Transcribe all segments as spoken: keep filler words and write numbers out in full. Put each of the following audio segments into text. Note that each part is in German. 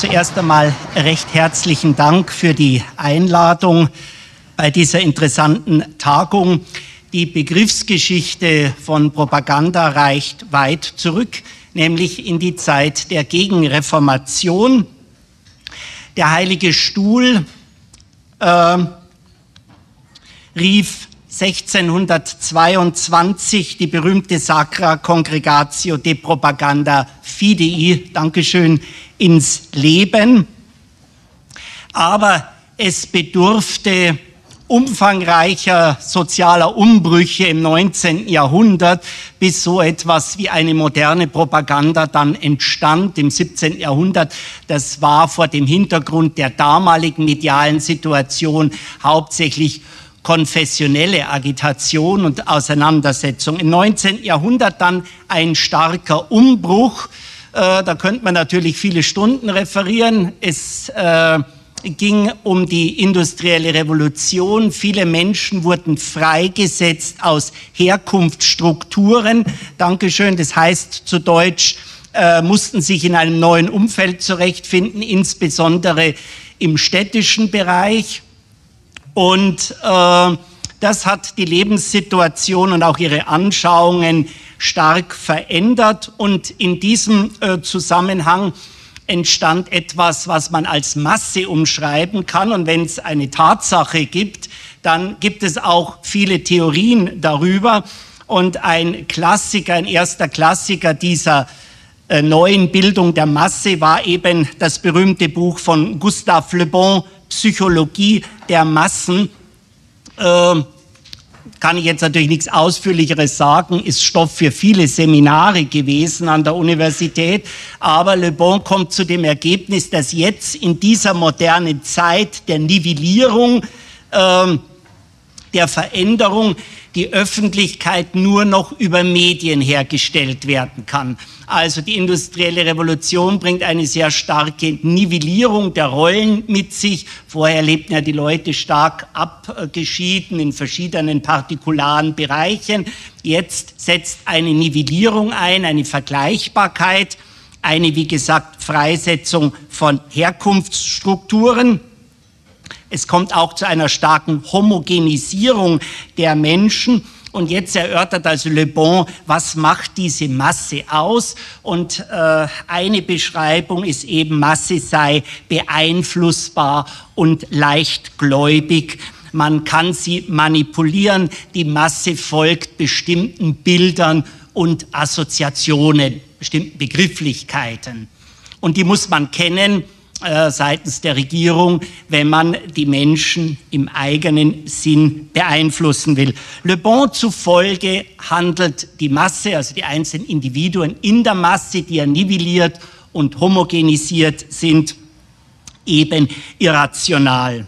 zuerst einmal recht herzlichen Dank für die Einladung bei dieser interessanten Tagung. Die Begriffsgeschichte von Propaganda reicht weit zurück, nämlich in die Zeit der Gegenreformation. Der Heilige Stuhl äh, rief sechzehnhundertzweiundzwanzig die berühmte Sacra Congregatio de Propaganda Fidei, Dankeschön, ins Leben. Aber es bedurfte umfangreicher sozialer Umbrüche im neunzehnten Jahrhundert, bis so etwas wie eine moderne Propaganda dann entstand im siebzehnten Jahrhundert. Das war vor dem Hintergrund der damaligen medialen Situation hauptsächlich konfessionelle Agitation und Auseinandersetzung. Im neunzehnten Jahrhundert dann ein starker Umbruch. Äh, da könnte man natürlich viele Stunden referieren. Es äh, ging um die industrielle Revolution. Viele Menschen wurden freigesetzt aus Herkunftsstrukturen. Dankeschön. Das heißt zu Deutsch, äh, mussten sich in einem neuen Umfeld zurechtfinden, insbesondere im städtischen Bereich. Und äh, das hat die Lebenssituation und auch ihre Anschauungen stark verändert. Und in diesem äh, Zusammenhang entstand etwas, was man als Masse umschreiben kann. Und wenn es eine Tatsache gibt, dann gibt es auch viele Theorien darüber. Und ein Klassiker, ein erster Klassiker dieser äh, neuen Bildung der Masse war eben das berühmte Buch von Gustave Le Bon, Psychologie der Massen. Äh, kann ich jetzt natürlich nichts Ausführlicheres sagen, ist Stoff für viele Seminare gewesen an der Universität. Aber Le Bon kommt zu dem Ergebnis, dass jetzt in dieser modernen Zeit der Nivellierung, äh, der Veränderung, die Öffentlichkeit nur noch über Medien hergestellt werden kann. Also die industrielle Revolution bringt eine sehr starke Nivellierung der Rollen mit sich. Vorher lebten ja die Leute stark abgeschieden in verschiedenen partikularen Bereichen. Jetzt setzt eine Nivellierung ein, eine Vergleichbarkeit, eine, wie gesagt, Freisetzung von Herkunftsstrukturen. Es kommt auch zu einer starken Homogenisierung der Menschen. Und jetzt erörtert also Le Bon, was macht diese Masse aus? Und äh, eine Beschreibung ist eben, Masse sei beeinflussbar und leichtgläubig. Man kann sie manipulieren. Die Masse folgt bestimmten Bildern und Assoziationen, bestimmten Begrifflichkeiten. Und die muss man kennen seitens der Regierung, wenn man die Menschen im eigenen Sinn beeinflussen will. Le Bon zufolge handelt die Masse, also die einzelnen Individuen in der Masse, die ja nivelliert und homogenisiert sind, eben irrational.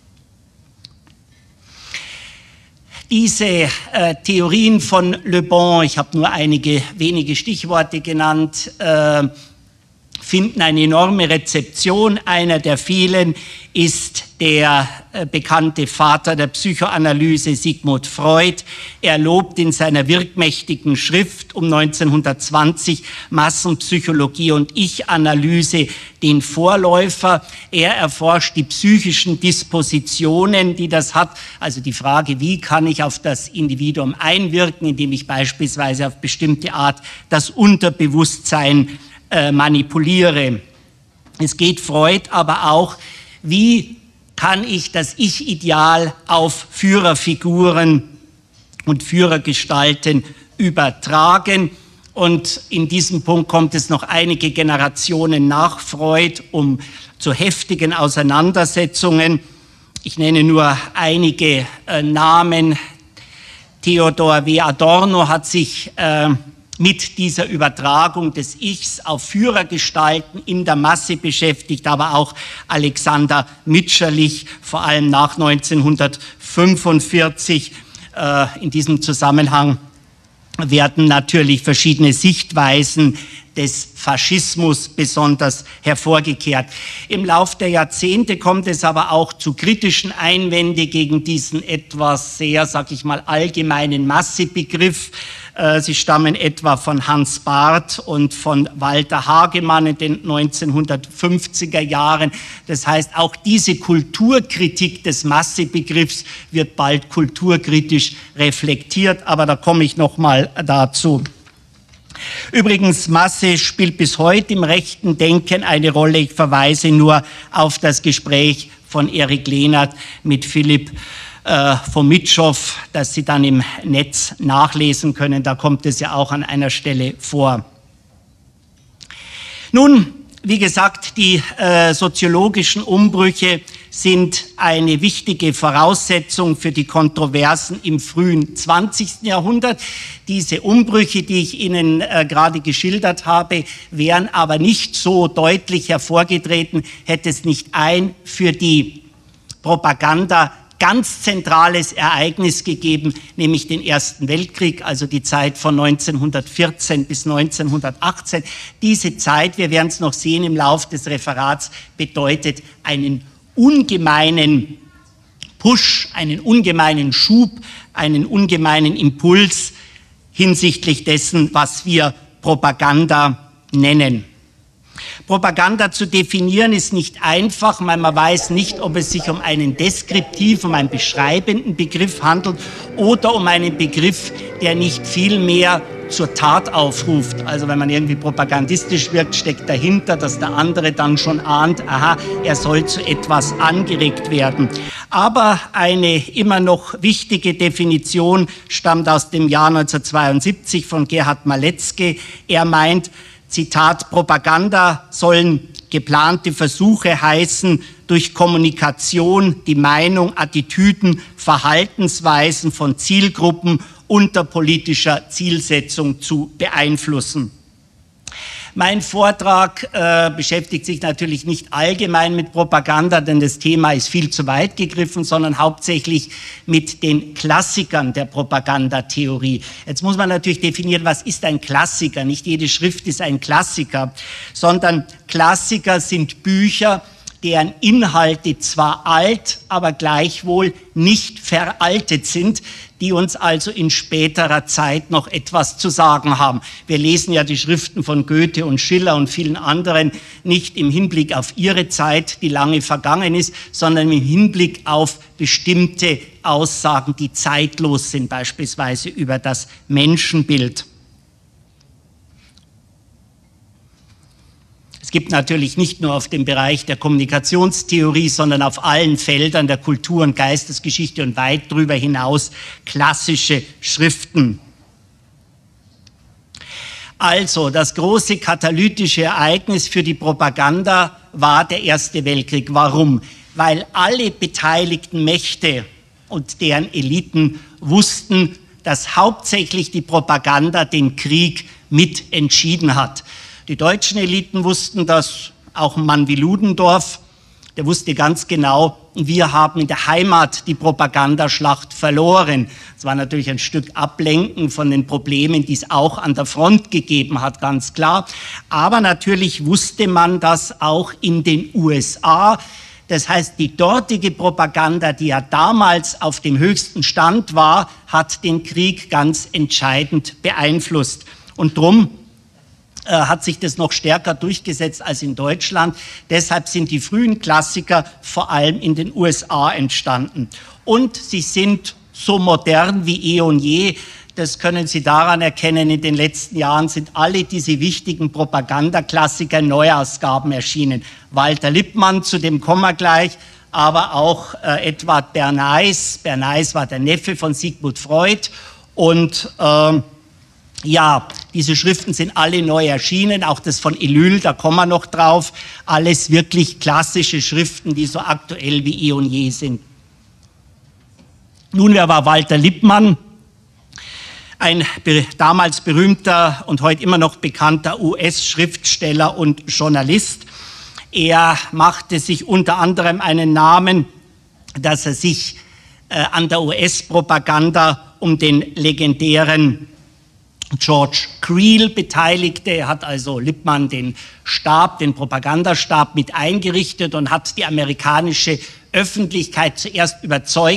Diese äh, Theorien von Le Bon, ich habe nur einige wenige Stichworte genannt, äh, finden eine enorme Rezeption. Einer der vielen ist der äh, bekannte Vater der Psychoanalyse, Sigmund Freud. Er lobt in seiner wirkmächtigen Schrift um neunzehnhundertzwanzig Massenpsychologie und Ich-Analyse den Vorläufer. Er erforscht die psychischen Dispositionen, die das hat. Also die Frage, wie kann ich auf das Individuum einwirken, indem ich beispielsweise auf bestimmte Art das Unterbewusstsein manipuliere. Es geht Freud aber auch, wie kann ich das Ich-Ideal auf Führerfiguren und Führergestalten übertragen? Und in diesem Punkt kommt es noch einige Generationen nach Freud um zu heftigen Auseinandersetzungen. Ich nenne nur einige äh, Namen. Theodor W. Adorno hat sich äh, mit dieser Übertragung des Ichs auf Führergestalten in der Masse beschäftigt, aber auch Alexander Mitscherlich, vor allem nach neunzehnhundertfünfundvierzig. Äh, in diesem Zusammenhang werden natürlich verschiedene Sichtweisen des Faschismus besonders hervorgekehrt. Im Lauf der Jahrzehnte kommt es aber auch zu kritischen Einwänden gegen diesen etwas sehr, sag ich mal, allgemeinen Massebegriff. Sie stammen etwa von Hans Barth und von Walter Hagemann in den neunzehnhundertfünfziger Jahren. Das heißt, auch diese Kulturkritik des Massebegriffs wird bald kulturkritisch reflektiert, aber da komme ich noch mal dazu. Übrigens, Masse spielt bis heute im rechten Denken eine Rolle. Ich verweise nur auf das Gespräch von Erik Lehnert mit Philipp von Mitschow, das Sie dann im Netz nachlesen können. Da kommt es ja auch an einer Stelle vor. Nun, wie gesagt, die äh, soziologischen Umbrüche sind eine wichtige Voraussetzung für die Kontroversen im frühen zwanzigsten Jahrhundert. Diese Umbrüche, die ich Ihnen äh, gerade geschildert habe, wären aber nicht so deutlich hervorgetreten, hätte es nicht ein für die Propaganda ganz zentrales Ereignis gegeben, nämlich den Ersten Weltkrieg, also die Zeit von neunzehnhundertvierzehn bis neunzehnhundertachtzehn. Diese Zeit, wir werden es noch sehen im Lauf des Referats, bedeutet einen ungemeinen Push, einen ungemeinen Schub, einen ungemeinen Impuls hinsichtlich dessen, was wir Propaganda nennen. Propaganda zu definieren ist nicht einfach, weil man weiß nicht, ob es sich um einen deskriptiv, um einen beschreibenden Begriff handelt oder um einen Begriff, der nicht viel mehr zur Tat aufruft. Also wenn man irgendwie propagandistisch wirkt, steckt dahinter, dass der andere dann schon ahnt, aha, er soll zu etwas angeregt werden. Aber eine immer noch wichtige Definition stammt aus dem Jahr neunzehnhundertzweiundsiebzig von Gerhard Maletzky. Er meint, Zitat, Propaganda sollen geplante Versuche heißen, durch Kommunikation die Meinung, Attitüden, Verhaltensweisen von Zielgruppen unter politischer Zielsetzung zu beeinflussen. Mein Vortrag äh, beschäftigt sich natürlich nicht allgemein mit Propaganda, denn das Thema ist viel zu weit gegriffen, sondern hauptsächlich mit den Klassikern der Propagandatheorie. Jetzt muss man natürlich definieren, was ist ein Klassiker? Nicht jede Schrift ist ein Klassiker, sondern Klassiker sind Bücher, deren Inhalte zwar alt, aber gleichwohl nicht veraltet sind, die uns also in späterer Zeit noch etwas zu sagen haben. Wir lesen ja die Schriften von Goethe und Schiller und vielen anderen nicht im Hinblick auf ihre Zeit, die lange vergangen ist, sondern im Hinblick auf bestimmte Aussagen, die zeitlos sind, beispielsweise über das Menschenbild. Es gibt natürlich nicht nur auf dem Bereich der Kommunikationstheorie, sondern auf allen Feldern der Kultur- und Geistesgeschichte und weit darüber hinaus klassische Schriften. Also, das große katalytische Ereignis für die Propaganda war der Erste Weltkrieg. Warum? Weil alle beteiligten Mächte und deren Eliten wussten, dass hauptsächlich die Propaganda den Krieg mitentschieden hat. Die deutschen Eliten wussten das, auch ein Mann wie Ludendorff, der wusste ganz genau, wir haben in der Heimat die Propagandaschlacht verloren. Es war natürlich ein Stück Ablenken von den Problemen, die es auch an der Front gegeben hat, ganz klar. Aber natürlich wusste man das auch in den U S A. Das heißt, die dortige Propaganda, die ja damals auf dem höchsten Stand war, hat den Krieg ganz entscheidend beeinflusst. Und drum hat sich das noch stärker durchgesetzt als in Deutschland. Deshalb sind die frühen Klassiker vor allem in den U S A entstanden. Und sie sind so modern wie eh und je. Das können Sie daran erkennen, in den letzten Jahren sind alle diese wichtigen Propagandaklassiker in Neuausgaben erschienen. Walter Lippmann, zu dem kommen wir gleich, aber auch äh, Edward Bernays. Bernays war der Neffe von Sigmund Freud und äh, ja, diese Schriften sind alle neu erschienen, auch das von Ellul, da kommen wir noch drauf. Alles wirklich klassische Schriften, die so aktuell wie eh und je sind. Nun, wer war Walter Lippmann? Ein damals berühmter und heute immer noch bekannter U S-Schriftsteller und Journalist. Er machte sich unter anderem einen Namen, dass er sich äh, an der U S-Propaganda um den legendären George Creel beteiligte. Er hat also Lippmann den Stab, den Propagandastab mit eingerichtet und hat die amerikanische Öffentlichkeit zuerst überzeugen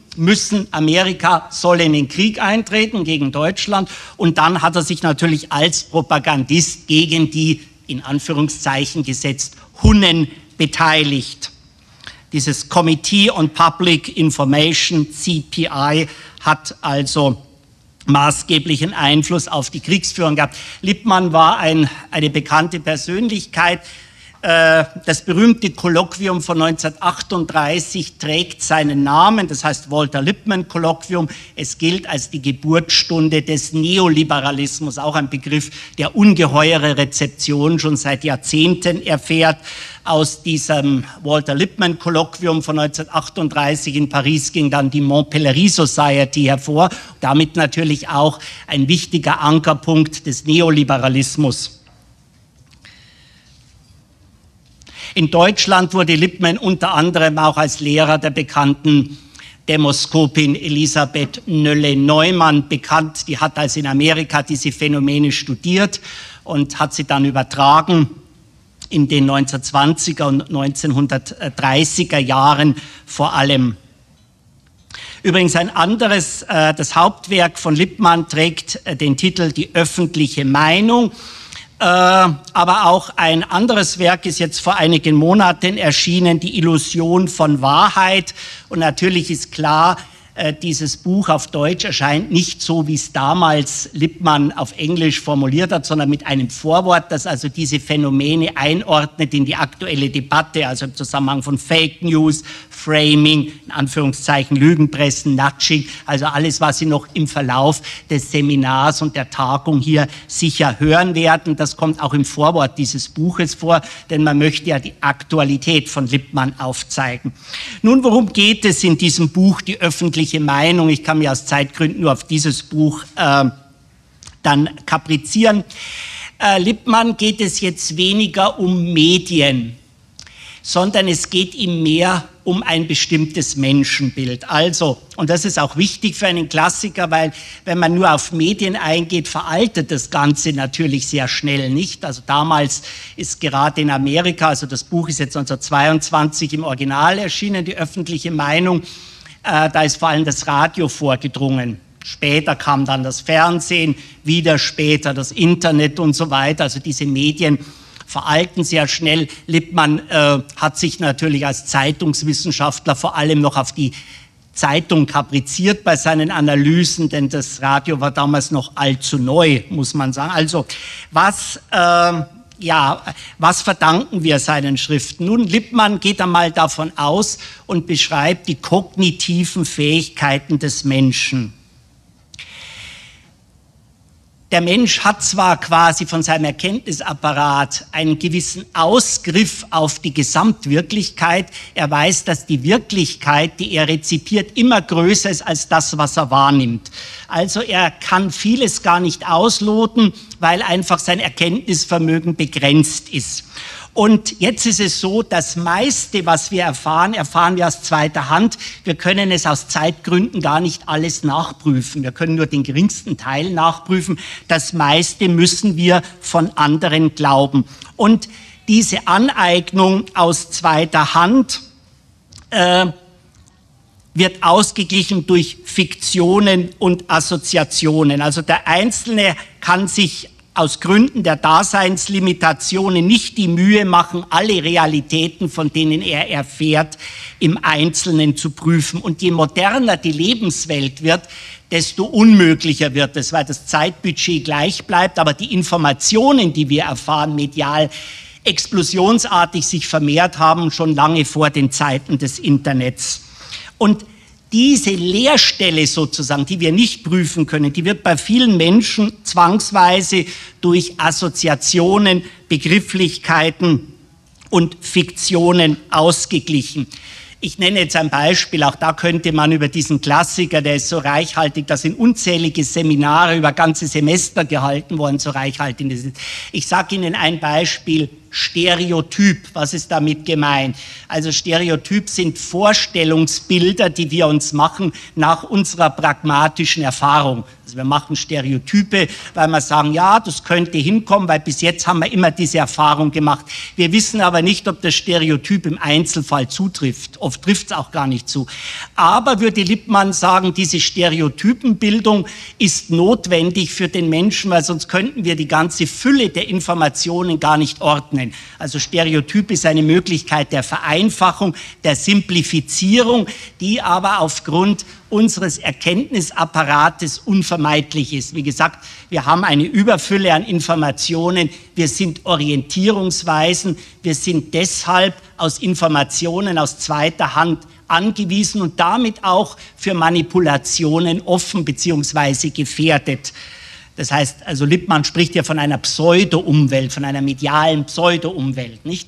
müssen, Amerika soll in den Krieg eintreten gegen Deutschland. Und dann hat er sich natürlich als Propagandist gegen die, in Anführungszeichen gesetzt, Hunnen beteiligt. Dieses Committee on Public Information, C P I, hat also maßgeblichen Einfluss auf die Kriegsführung gehabt. Lippmann war ein, eine bekannte Persönlichkeit. Das berühmte Kolloquium von neunzehnhundertachtunddreißig trägt seinen Namen, das heißt Walter-Lippmann-Kolloquium. Es gilt als die Geburtsstunde des Neoliberalismus, auch ein Begriff, der ungeheure Rezeption schon seit Jahrzehnten erfährt. Aus diesem Walter-Lippmann-Kolloquium von neunzehnhundertachtunddreißig in Paris ging dann die Montpellier Society hervor, damit natürlich auch ein wichtiger Ankerpunkt des Neoliberalismus. In Deutschland wurde Lippmann unter anderem auch als Lehrer der bekannten Demoskopin Elisabeth Nölle-Neumann bekannt. Die hat also in Amerika diese Phänomene studiert und hat sie dann übertragen in den neunzehnhundertzwanziger und neunzehnhundertdreißiger Jahren vor allem. Übrigens ein anderes, äh, das Hauptwerk von Lippmann trägt äh, den Titel Die öffentliche Meinung. Äh, aber auch ein anderes Werk ist jetzt vor einigen Monaten erschienen, Die Illusion von Wahrheit. Und natürlich ist klar, äh, dieses Buch auf Deutsch erscheint nicht so, wie es damals Lippmann auf Englisch formuliert hat, sondern mit einem Vorwort, das also diese Phänomene einordnet in die aktuelle Debatte, also im Zusammenhang von Fake News, Framing, in Anführungszeichen Lügenpressen, Nudging, also alles, was Sie noch im Verlauf des Seminars und der Tagung hier sicher hören werden. Das kommt auch im Vorwort dieses Buches vor, denn man möchte ja die Aktualität von Lippmann aufzeigen. Nun, worum geht es in diesem Buch, die öffentliche Meinung? Ich kann mich aus Zeitgründen nur auf dieses Buch äh, dann kaprizieren. Äh, Lippmann geht es jetzt weniger um Medien, sondern es geht ihm mehr um ein bestimmtes Menschenbild. Also, und das ist auch wichtig für einen Klassiker, weil wenn man nur auf Medien eingeht, veraltet das Ganze natürlich sehr schnell, nicht? Also damals ist gerade in Amerika, also das Buch ist jetzt neunzehnhundertzweiundzwanzig im Original erschienen, die öffentliche Meinung, äh, da ist vor allem das Radio vorgedrungen. Später kam dann das Fernsehen, wieder später das Internet und so weiter, also diese Medien veralten sehr schnell. Lippmann äh, hat sich natürlich als Zeitungswissenschaftler vor allem noch auf die Zeitung kapriziert bei seinen Analysen, denn das Radio war damals noch allzu neu, muss man sagen. Also was, äh, ja, was verdanken wir seinen Schriften? Nun, Lippmann geht einmal davon aus und beschreibt die kognitiven Fähigkeiten des Menschen. Der Mensch hat zwar quasi von seinem Erkenntnisapparat einen gewissen Ausgriff auf die Gesamtwirklichkeit. Er weiß, dass die Wirklichkeit, die er rezipiert, immer größer ist als das, was er wahrnimmt. Also er kann vieles gar nicht ausloten, weil einfach sein Erkenntnisvermögen begrenzt ist. Und jetzt ist es so, das meiste, was wir erfahren, erfahren wir aus zweiter Hand. Wir können es aus Zeitgründen gar nicht alles nachprüfen. Wir können nur den geringsten Teil nachprüfen. Das meiste müssen wir von anderen glauben. Und diese Aneignung aus zweiter Hand äh, wird ausgeglichen durch Fiktionen und Assoziationen. Also der Einzelne kann sich aus Gründen der Daseinslimitationen nicht die Mühe machen, alle Realitäten, von denen er erfährt, im Einzelnen zu prüfen. Und je moderner die Lebenswelt wird, desto unmöglicher wird es, weil das Zeitbudget gleich bleibt, aber die Informationen, die wir erfahren, medial explosionsartig sich vermehrt haben, schon lange vor den Zeiten des Internets. Und diese Leerstelle sozusagen, die wir nicht prüfen können, die wird bei vielen Menschen zwangsweise durch Assoziationen, Begrifflichkeiten und Fiktionen ausgeglichen. Ich nenne jetzt ein Beispiel, auch da könnte man über diesen Klassiker, der ist so reichhaltig, da sind unzählige Seminare über ganze Semester gehalten worden, so reichhaltig das ist. Ich sage Ihnen ein Beispiel, Stereotyp, was ist damit gemeint? Also Stereotyp sind Vorstellungsbilder, die wir uns machen nach unserer pragmatischen Erfahrung. Also wir machen Stereotype, weil wir sagen, ja, das könnte hinkommen, weil bis jetzt haben wir immer diese Erfahrung gemacht. Wir wissen aber nicht, ob das Stereotyp im Einzelfall zutrifft. Oft trifft es auch gar nicht zu. Aber würde Lippmann sagen, diese Stereotypenbildung ist notwendig für den Menschen, weil sonst könnten wir die ganze Fülle der Informationen gar nicht ordnen. Also Stereotyp ist eine Möglichkeit der Vereinfachung, der Simplifizierung, die aber aufgrund unseres Erkenntnisapparates unvermeidlich ist. Wie gesagt, wir haben eine Überfülle an Informationen, wir sind Orientierungsweisen, wir sind deshalb aus Informationen aus zweiter Hand angewiesen und damit auch für Manipulationen offen bzw. gefährdet. Das heißt, also Lippmann spricht ja von einer Pseudo-Umwelt, von einer medialen Pseudo-Umwelt, nicht?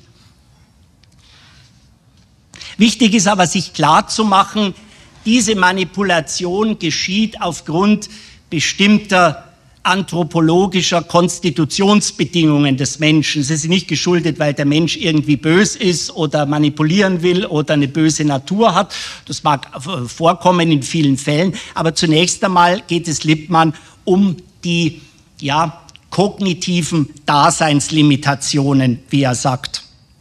Wichtig ist aber, sich klarzumachen, diese Manipulation geschieht aufgrund bestimmter anthropologischer Konstitutionsbedingungen des Menschen. Es ist nicht geschuldet, weil der Mensch irgendwie bös ist oder manipulieren will oder eine böse Natur hat. Das mag vorkommen in vielen Fällen, aber zunächst einmal geht es Lippmann um die ja, kognitiven Daseinslimitationen, wie er sagt.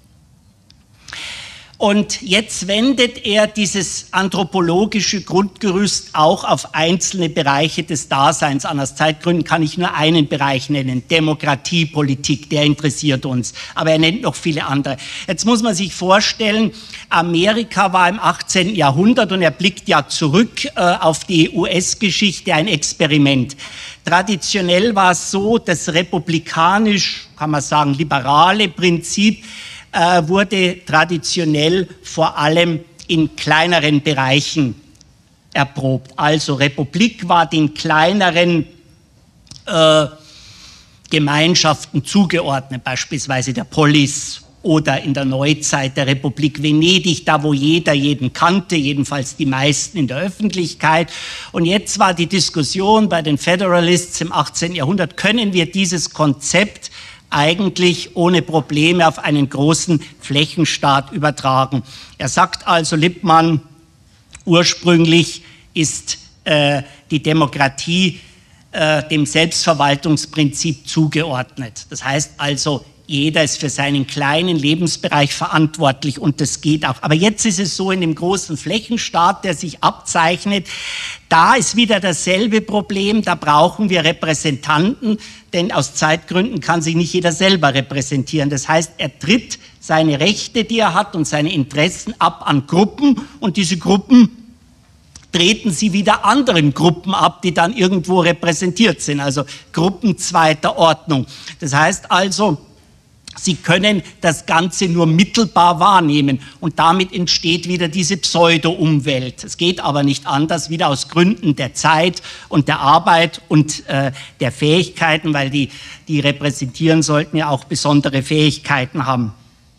Und jetzt wendet er dieses anthropologische Grundgerüst auch auf einzelne Bereiche des Daseins an. Aus Zeitgründen kann ich nur einen Bereich nennen, Demokratie, Politik, der interessiert uns. Aber er nennt noch viele andere. Jetzt muss man sich vorstellen, Amerika war im achtzehnten Jahrhundert und er blickt ja zurück äh, auf die U S-Geschichte, ein Experiment. Traditionell war es so, das republikanisch, kann man sagen, liberale Prinzip wurde traditionell vor allem in kleineren Bereichen erprobt. Also Republik war den kleineren äh, Gemeinschaften zugeordnet, beispielsweise der Polis oder in der Neuzeit der Republik Venedig, da wo jeder jeden kannte, jedenfalls die meisten in der Öffentlichkeit. Und jetzt war die Diskussion bei den Federalists im achtzehnten Jahrhundert, können wir dieses Konzept eigentlich ohne Probleme auf einen großen Flächenstaat übertragen. Er sagt also, Lippmann, ursprünglich ist äh, die Demokratie äh, dem Selbstverwaltungsprinzip zugeordnet. Das heißt also, jeder ist für seinen kleinen Lebensbereich verantwortlich und das geht auch. Aber jetzt ist es so, in dem großen Flächenstaat, der sich abzeichnet, da ist wieder dasselbe Problem, da brauchen wir Repräsentanten, denn aus Zeitgründen kann sich nicht jeder selber repräsentieren. Das heißt, er tritt seine Rechte, die er hat und seine Interessen ab an Gruppen und diese Gruppen treten sie wieder anderen Gruppen ab, die dann irgendwo repräsentiert sind, also Gruppen zweiter Ordnung. Das heißt also, Sie können das Ganze nur mittelbar wahrnehmen und damit entsteht wieder diese Pseudo-Umwelt. Es geht aber nicht anders, wieder aus Gründen der Zeit und der Arbeit und äh, der Fähigkeiten, weil die, die repräsentieren sollten ja auch besondere Fähigkeiten haben.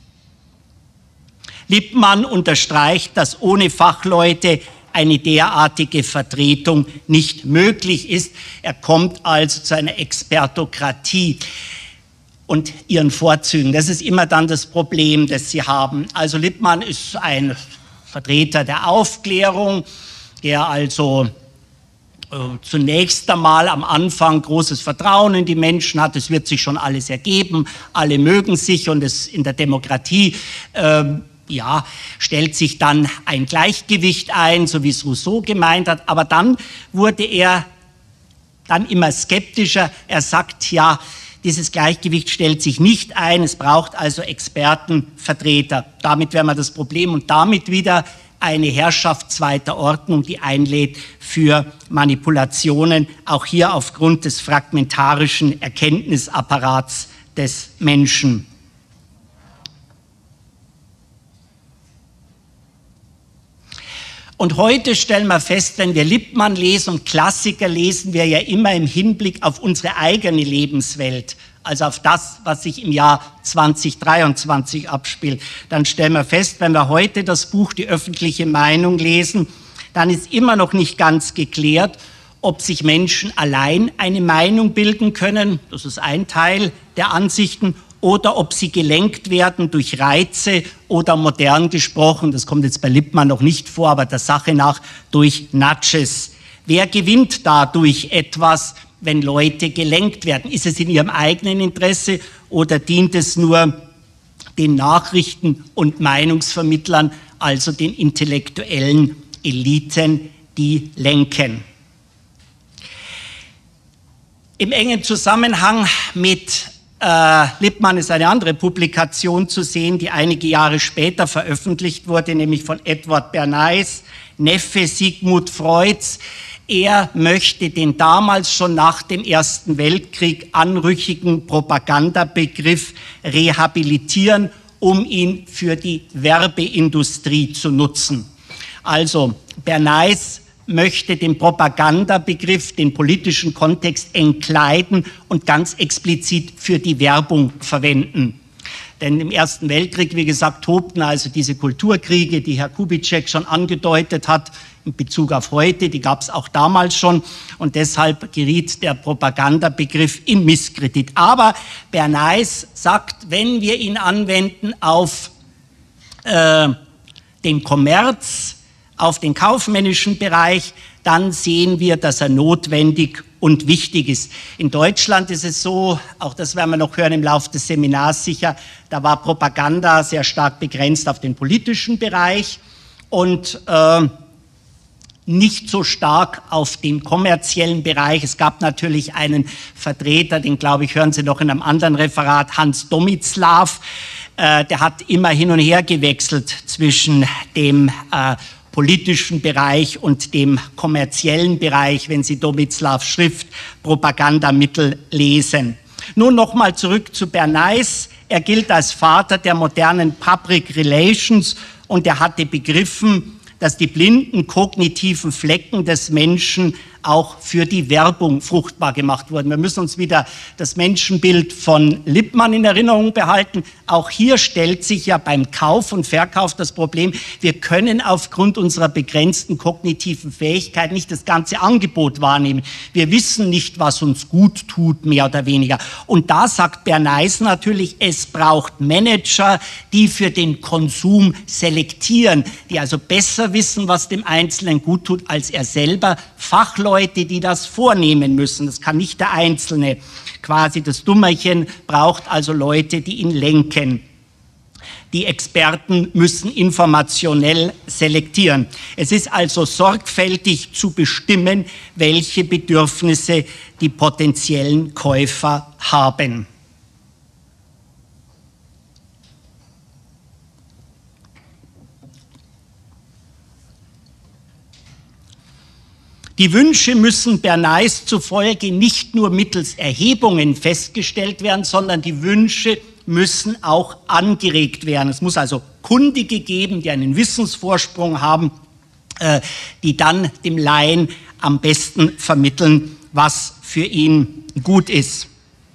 Lippmann unterstreicht, dass ohne Fachleute eine derartige Vertretung nicht möglich ist. Er kommt also zu einer Expertokratie und ihren Vorzügen. Das ist immer dann das Problem, das sie haben. Also Lippmann ist ein Vertreter der Aufklärung, der also äh, zunächst einmal am Anfang großes Vertrauen in die Menschen hat. Es wird sich schon alles ergeben, alle mögen sich und es in der Demokratie äh, ja, stellt sich dann ein Gleichgewicht ein, so wie es Rousseau gemeint hat. Aber dann wurde er dann immer skeptischer. Er sagt, ja, dieses Gleichgewicht stellt sich nicht ein, es braucht also Experten, Vertreter. Damit wäre man das Problem und damit wieder eine Herrschaft zweiter Ordnung, die einlädt für Manipulationen, auch hier aufgrund des fragmentarischen Erkenntnisapparats des Menschen. Und heute stellen wir fest, wenn wir Lippmann lesen und Klassiker lesen, wir ja immer im Hinblick auf unsere eigene Lebenswelt, also auf das, was sich im Jahr zweitausenddreiundzwanzig abspielt. Dann stellen wir fest, wenn wir heute das Buch Die öffentliche Meinung lesen, dann ist immer noch nicht ganz geklärt, ob sich Menschen allein eine Meinung bilden können, das ist ein Teil der Ansichten, oder ob sie gelenkt werden durch Reize oder modern gesprochen, das kommt jetzt bei Lippmann noch nicht vor, aber der Sache nach durch Nudges, Wer gewinnt dadurch etwas, wenn Leute gelenkt werden? Ist es in ihrem eigenen Interesse oder dient es nur den Nachrichten- und Meinungsvermittlern, also den intellektuellen Eliten, die lenken? Im engen Zusammenhang mit äh, Lippmann ist eine andere Publikation zu sehen, die einige Jahre später veröffentlicht wurde, nämlich von Edward Bernays, Neffe Sigmund Freuds. Er möchte den damals schon nach dem Ersten Weltkrieg anrüchigen Propagandabegriff rehabilitieren, um ihn für die Werbeindustrie zu nutzen. Also Bernays möchte den Propagandabegriff, den politischen Kontext entkleiden und ganz explizit für die Werbung verwenden. Denn im Ersten Weltkrieg, wie gesagt, tobten also diese Kulturkriege, die Herr Kubitschek schon angedeutet hat, in Bezug auf heute, die gab es auch damals schon und deshalb geriet der Propagandabegriff in Misskredit. Aber Bernays sagt, wenn wir ihn anwenden auf äh, den Kommerz, auf den kaufmännischen Bereich, dann sehen wir, dass er notwendig und wichtig ist. In Deutschland ist es so, auch das werden wir noch hören im Laufe des Seminars sicher, da war Propaganda sehr stark begrenzt auf den politischen Bereich und äh, nicht so stark auf den kommerziellen Bereich. Es gab natürlich einen Vertreter, den glaube ich, hören Sie noch in einem anderen Referat, Hans Domitzlaff, äh, der hat immer hin und her gewechselt zwischen dem äh, politischen Bereich und dem kommerziellen Bereich, wenn Sie Domitzlaffs Schrift Propagandamittel lesen. Nun nochmal zurück zu Bernays. Er gilt als Vater der modernen Public Relations und er hatte begriffen, dass die blinden kognitiven Flecken des Menschen auch für die Werbung fruchtbar gemacht wurden. Wir müssen uns wieder das Menschenbild von Lippmann in Erinnerung behalten. Auch hier stellt sich ja beim Kauf und Verkauf das Problem, wir können aufgrund unserer begrenzten kognitiven Fähigkeit nicht das ganze Angebot wahrnehmen. Wir wissen nicht, was uns gut tut, mehr oder weniger. Und da sagt Bernays natürlich, es braucht Manager, die für den Konsum selektieren, die also besser wissen, was dem Einzelnen gut tut, als er selber. Fachleute, die das vornehmen müssen. Das kann nicht der Einzelne. Quasi das Dummerchen braucht also Leute, die ihn lenken. Die Experten müssen informationell selektieren. Es ist also sorgfältig zu bestimmen, welche Bedürfnisse die potenziellen Käufer haben. Die Wünsche müssen Bernays zufolge nicht nur mittels Erhebungen festgestellt werden, sondern die Wünsche müssen auch angeregt werden. Es muss also Kundige geben, die einen Wissensvorsprung haben, äh, die dann dem Laien am besten vermitteln, was für ihn gut ist.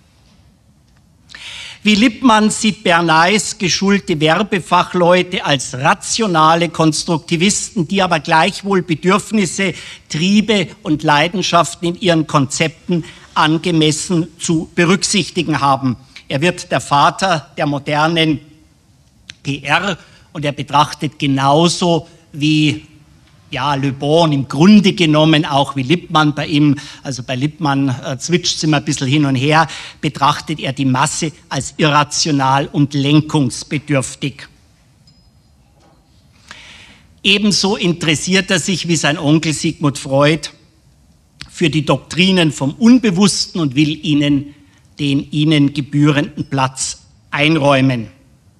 Wie Lippmann sieht Bernays geschulte Werbefachleute als rationale Konstruktivisten, die aber gleichwohl Bedürfnisse, Triebe und Leidenschaften in ihren Konzepten angemessen zu berücksichtigen haben. Er wird der Vater der modernen P R und er betrachtet genauso wie ja, Le Bon im Grunde genommen, auch wie Lippmann bei ihm, also bei Lippmann äh, zwitscht es immer ein bisschen hin und her, betrachtet er die Masse als irrational und lenkungsbedürftig. Ebenso interessiert er sich wie sein Onkel Sigmund Freud für die Doktrinen vom Unbewussten und will ihnen den ihnen gebührenden Platz einräumen.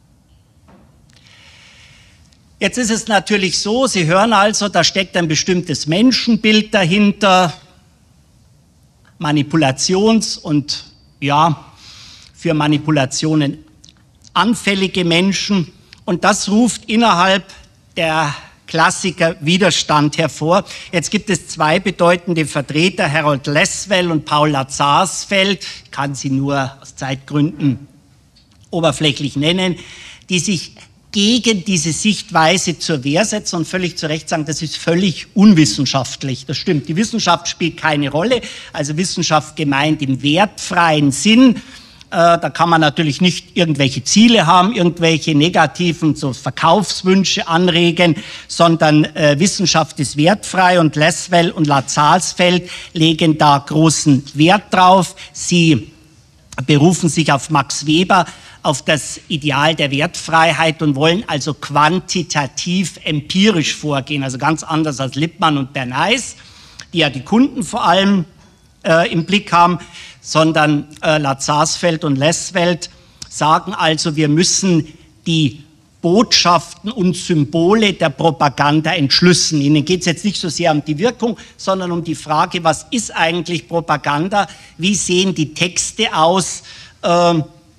Jetzt ist es natürlich so, Sie hören also, da steckt ein bestimmtes Menschenbild dahinter, Manipulations- und ja, für Manipulationen anfällige Menschen. Und das ruft innerhalb der Klassiker Widerstand hervor. Jetzt gibt es zwei bedeutende Vertreter, Harold Lasswell und Paul Lazarsfeld, ich kann sie nur aus Zeitgründen oberflächlich nennen, die sich gegen diese Sichtweise zur Wehr setzen und völlig zu Recht sagen, das ist völlig unwissenschaftlich. Das stimmt, die Wissenschaft spielt keine Rolle, also Wissenschaft gemeint im wertfreien Sinn. Äh, da kann man natürlich nicht irgendwelche Ziele haben, irgendwelche negativen so Verkaufswünsche anregen, sondern äh, Wissenschaft ist wertfrei und Lasswell und Lazarsfeld legen da großen Wert drauf. Sie berufen sich auf Max Weber, auf das Ideal der Wertfreiheit und wollen also quantitativ empirisch vorgehen, also ganz anders als Lippmann und Bernays, die ja die Kunden vor allem äh, im Blick haben, sondern äh, Lazarsfeld und Lasswell sagen also, wir müssen die Botschaften und Symbole der Propaganda entschlüsseln. Ihnen geht es jetzt nicht so sehr um die Wirkung, sondern um die Frage, was ist eigentlich Propaganda, wie sehen die Texte aus, äh,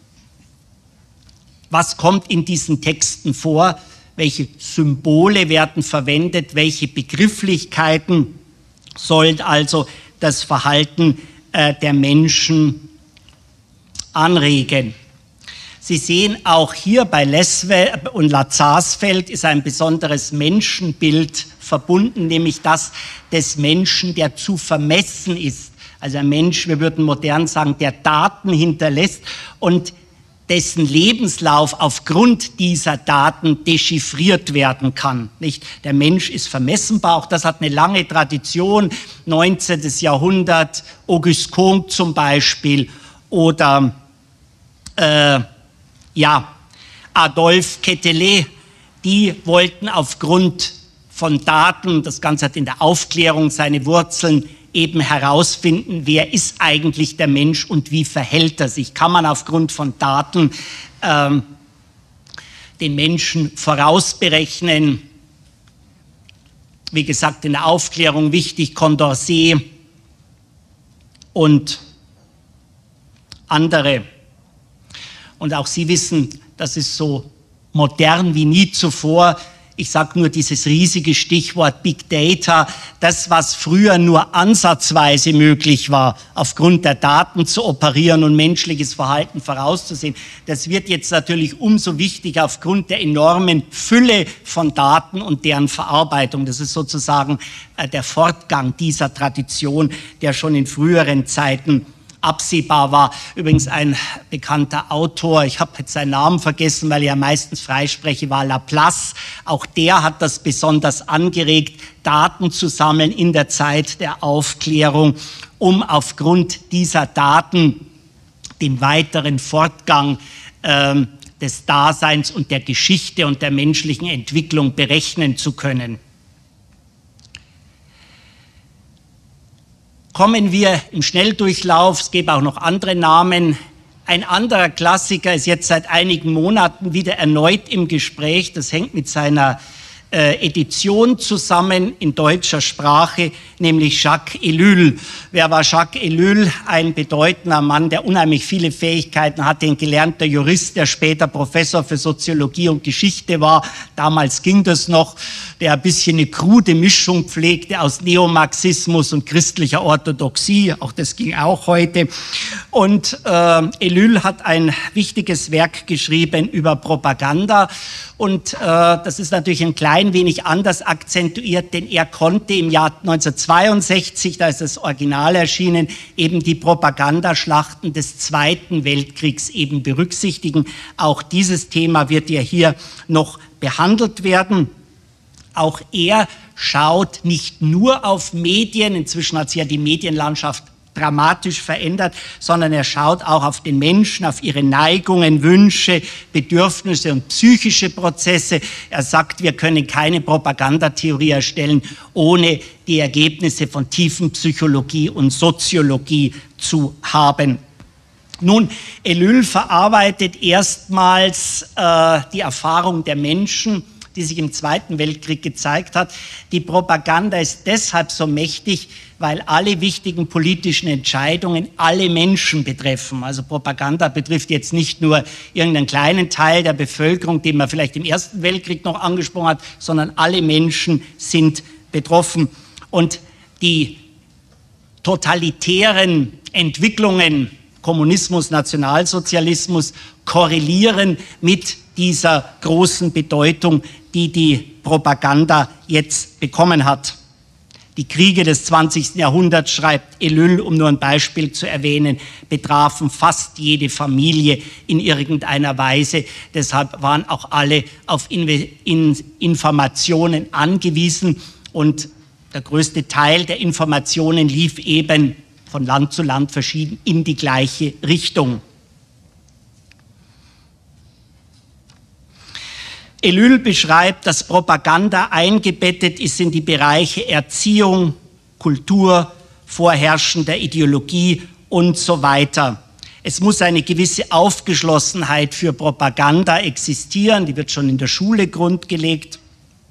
was kommt in diesen Texten vor, welche Symbole werden verwendet, welche Begrifflichkeiten sollen also das Verhalten äh, der Menschen anregen. Sie sehen auch hier bei Lasswell und Lazarsfeld ist ein besonderes Menschenbild verbunden, nämlich das des Menschen, der zu vermessen ist. Also ein Mensch, wir würden modern sagen, der Daten hinterlässt und dessen Lebenslauf aufgrund dieser Daten dechiffriert werden kann. Nicht? Der Mensch ist vermessenbar, auch das hat eine lange Tradition, neunzehnten. Jahrhundert, Auguste Comte zum Beispiel oder äh, ja, Adolphe Quetelet, die wollten aufgrund von Daten, das Ganze hat in der Aufklärung seine Wurzeln, eben herausfinden, wer ist eigentlich der Mensch und wie verhält er sich. Kann man aufgrund von Daten ähm, den Menschen vorausberechnen? Wie gesagt, in der Aufklärung wichtig, Condorcet und andere. Und auch Sie wissen, das ist so modern wie nie zuvor. Ich sage nur dieses riesige Stichwort Big Data, das, was früher nur ansatzweise möglich war, aufgrund der Daten zu operieren und menschliches Verhalten vorauszusehen, das wird jetzt natürlich umso wichtiger aufgrund der enormen Fülle von Daten und deren Verarbeitung. Das ist sozusagen äh, der Fortgang dieser Tradition, der schon in früheren Zeiten absehbar war. Übrigens ein bekannter Autor, ich habe jetzt seinen Namen vergessen, weil ich ja meistens freispreche, war Laplace. Auch der hat das besonders angeregt, Daten zu sammeln in der Zeit der Aufklärung, um aufgrund dieser Daten den weiteren Fortgang äh, des Daseins und der Geschichte und der menschlichen Entwicklung berechnen zu können. Kommen wir im Schnelldurchlauf, es gäbe auch noch andere Namen. Ein anderer Klassiker ist jetzt seit einigen Monaten wieder erneut im Gespräch. Das hängt mit seiner äh, Edition zusammen in deutscher Sprache, nämlich Jacques Ellul. Wer war Jacques Ellul? Ein bedeutender Mann, der unheimlich viele Fähigkeiten hatte, ein gelernter Jurist, der später Professor für Soziologie und Geschichte war. Damals ging das noch, der ein bisschen eine krude Mischung pflegte aus Neomarxismus und christlicher Orthodoxie. Auch das ging auch heute. Und äh, Ellul hat ein wichtiges Werk geschrieben über Propaganda. Und äh, das ist natürlich ein klein wenig anders akzentuiert, denn er konnte im Jahr neunzehnhundertzweiundsechzig, da ist das Original erschienen, eben die Propagandaschlachten des Zweiten Weltkriegs eben berücksichtigen. Auch dieses Thema wird ja hier noch behandelt werden. Auch er schaut nicht nur auf Medien, inzwischen hat sich ja die Medienlandschaft dramatisch verändert, sondern er schaut auch auf den Menschen, auf ihre Neigungen, Wünsche, Bedürfnisse und psychische Prozesse. Er sagt, wir können keine Propagandatheorie erstellen, ohne die Ergebnisse von Tiefenpsychologie und Soziologie zu haben. Nun, Ellul verarbeitet erstmals äh, die Erfahrung der Menschen, die sich im Zweiten Weltkrieg gezeigt hat. Die Propaganda ist deshalb so mächtig, weil alle wichtigen politischen Entscheidungen alle Menschen betreffen. Also Propaganda betrifft jetzt nicht nur irgendeinen kleinen Teil der Bevölkerung, den man vielleicht im Ersten Weltkrieg noch angesprochen hat, sondern alle Menschen sind betroffen. Und die totalitären Entwicklungen, Kommunismus, Nationalsozialismus, korrelieren mit dieser großen Bedeutung, die die Propaganda jetzt bekommen hat. Die Kriege des zwanzigsten Jahrhunderts, schreibt Ellul, um nur ein Beispiel zu erwähnen, betrafen fast jede Familie in irgendeiner Weise. Deshalb waren auch alle auf Informationen angewiesen und der größte Teil der Informationen lief eben von Land zu Land verschieden in die gleiche Richtung. Ellul beschreibt, dass Propaganda eingebettet ist in die Bereiche Erziehung, Kultur, vorherrschender Ideologie und so weiter. Es muss eine gewisse Aufgeschlossenheit für Propaganda existieren, die wird schon in der Schule grundgelegt,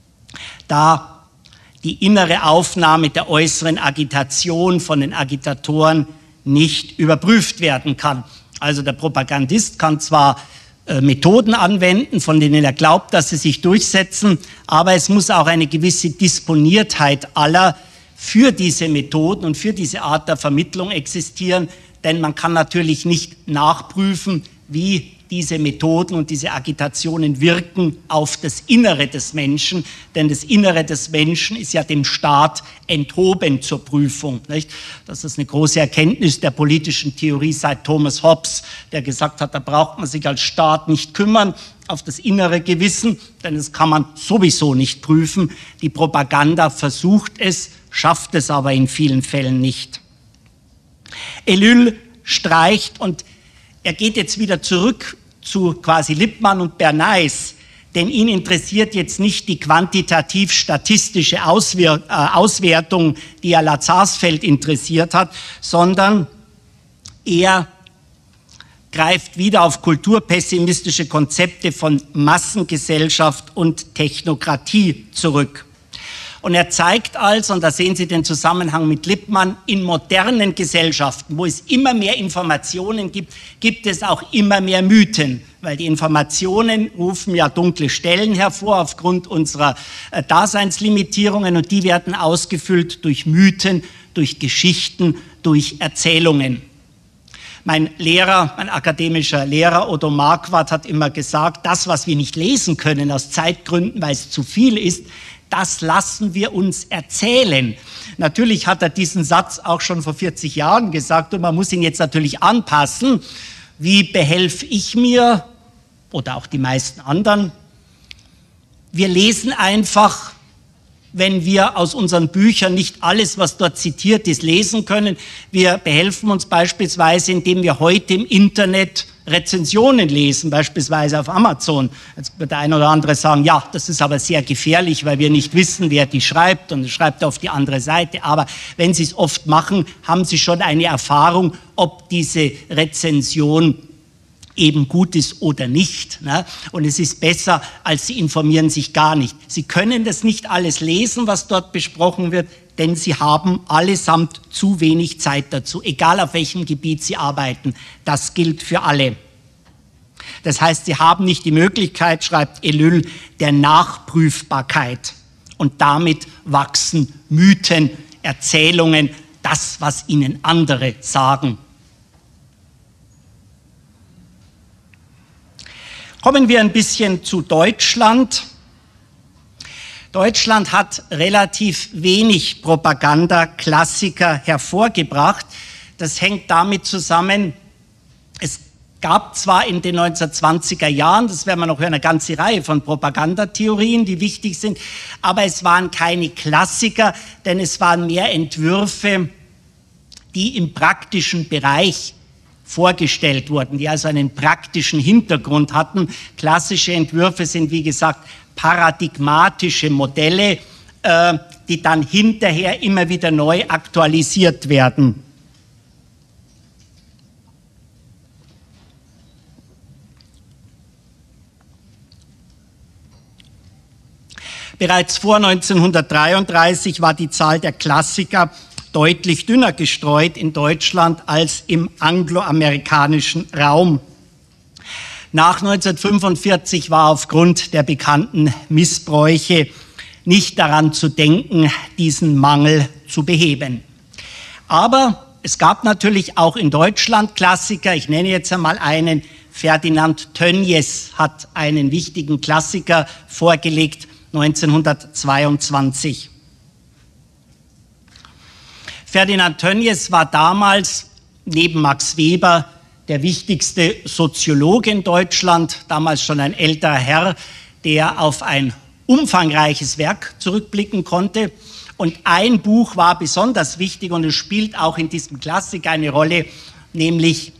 da die innere Aufnahme der äußeren Agitation von den Agitatoren nicht überprüft werden kann. Also der Propagandist kann zwar Methoden anwenden, von denen er glaubt, dass sie sich durchsetzen, aber es muss auch eine gewisse Disponiertheit aller für diese Methoden und für diese Art der Vermittlung existieren, denn man kann natürlich nicht nachprüfen, wie diese Methoden und diese Agitationen wirken auf das Innere des Menschen, denn das Innere des Menschen ist ja dem Staat enthoben zur Prüfung, nicht? Das ist eine große Erkenntnis der politischen Theorie seit Thomas Hobbes, der gesagt hat, da braucht man sich als Staat nicht kümmern auf das innere Gewissen, denn das kann man sowieso nicht prüfen. Die Propaganda versucht es, schafft es aber in vielen Fällen nicht. Ellul streicht, und er geht jetzt wieder zurück zu quasi Lippmann und Bernays, denn ihn interessiert jetzt nicht die quantitativ-statistische Auswir- äh, Auswertung, die ja Lazarsfeld interessiert hat, sondern er greift wieder auf kulturpessimistische Konzepte von Massengesellschaft und Technokratie zurück. Und er zeigt also, und da sehen Sie den Zusammenhang mit Lippmann, in modernen Gesellschaften, wo es immer mehr Informationen gibt, gibt es auch immer mehr Mythen, weil die Informationen rufen ja dunkle Stellen hervor aufgrund unserer äh, Daseinslimitierungen, und die werden ausgefüllt durch Mythen, durch Geschichten, durch Erzählungen. Mein Lehrer, mein akademischer Lehrer Odo Marquardt hat immer gesagt, das, was wir nicht lesen können aus Zeitgründen, weil es zu viel ist, das lassen wir uns erzählen. Natürlich hat er diesen Satz auch schon vor vierzig Jahren gesagt, und man muss ihn jetzt natürlich anpassen. Wie behelfe ich mir oder auch die meisten anderen? Wir lesen einfach, wenn wir aus unseren Büchern nicht alles, was dort zitiert ist, lesen können. Wir behelfen uns beispielsweise, indem wir heute im Internet Rezensionen lesen, beispielsweise auf Amazon. Jetzt wird der eine oder andere sagen, ja, das ist aber sehr gefährlich, weil wir nicht wissen, wer die schreibt, und schreibt auf die andere Seite. Aber wenn Sie es oft machen, haben Sie schon eine Erfahrung, ob diese Rezension eben gut ist oder nicht. Ne? Und es ist besser, als Sie informieren sich gar nicht. Sie können das nicht alles lesen, was dort besprochen wird, denn Sie haben allesamt zu wenig Zeit dazu, egal auf welchem Gebiet Sie arbeiten. Das gilt für alle. Das heißt, Sie haben nicht die Möglichkeit, schreibt Ellul, der Nachprüfbarkeit. Und damit wachsen Mythen, Erzählungen, das, was Ihnen andere sagen. Kommen wir ein bisschen zu Deutschland. Deutschland hat relativ wenig Propagandaklassiker hervorgebracht. Das hängt damit zusammen, es gab zwar in den neunzehnhundertzwanziger Jahren, das werden wir noch hören, eine ganze Reihe von Propagandatheorien, die wichtig sind, aber es waren keine Klassiker, denn es waren mehr Entwürfe, die im praktischen Bereich vorgestellt wurden, die also einen praktischen Hintergrund hatten. Klassische Entwürfe sind, wie gesagt, paradigmatische Modelle, äh, die dann hinterher immer wieder neu aktualisiert werden. Bereits vor neunzehnhundertdreiunddreißig war die Zahl der Klassiker deutlich dünner gestreut in Deutschland als im angloamerikanischen Raum. Nach neunzehnhundertfünfundvierzig war aufgrund der bekannten Missbräuche nicht daran zu denken, diesen Mangel zu beheben. Aber es gab natürlich auch in Deutschland Klassiker. Ich nenne jetzt einmal einen. Ferdinand Tönnies hat einen wichtigen Klassiker vorgelegt, neunzehnhundertzweiundzwanzig. Ferdinand Tönnies war damals neben Max Weber der wichtigste Soziologe in Deutschland, damals schon ein älterer Herr, der auf ein umfangreiches Werk zurückblicken konnte. Und ein Buch war besonders wichtig und es spielt auch in diesem Klassiker eine Rolle, nämlich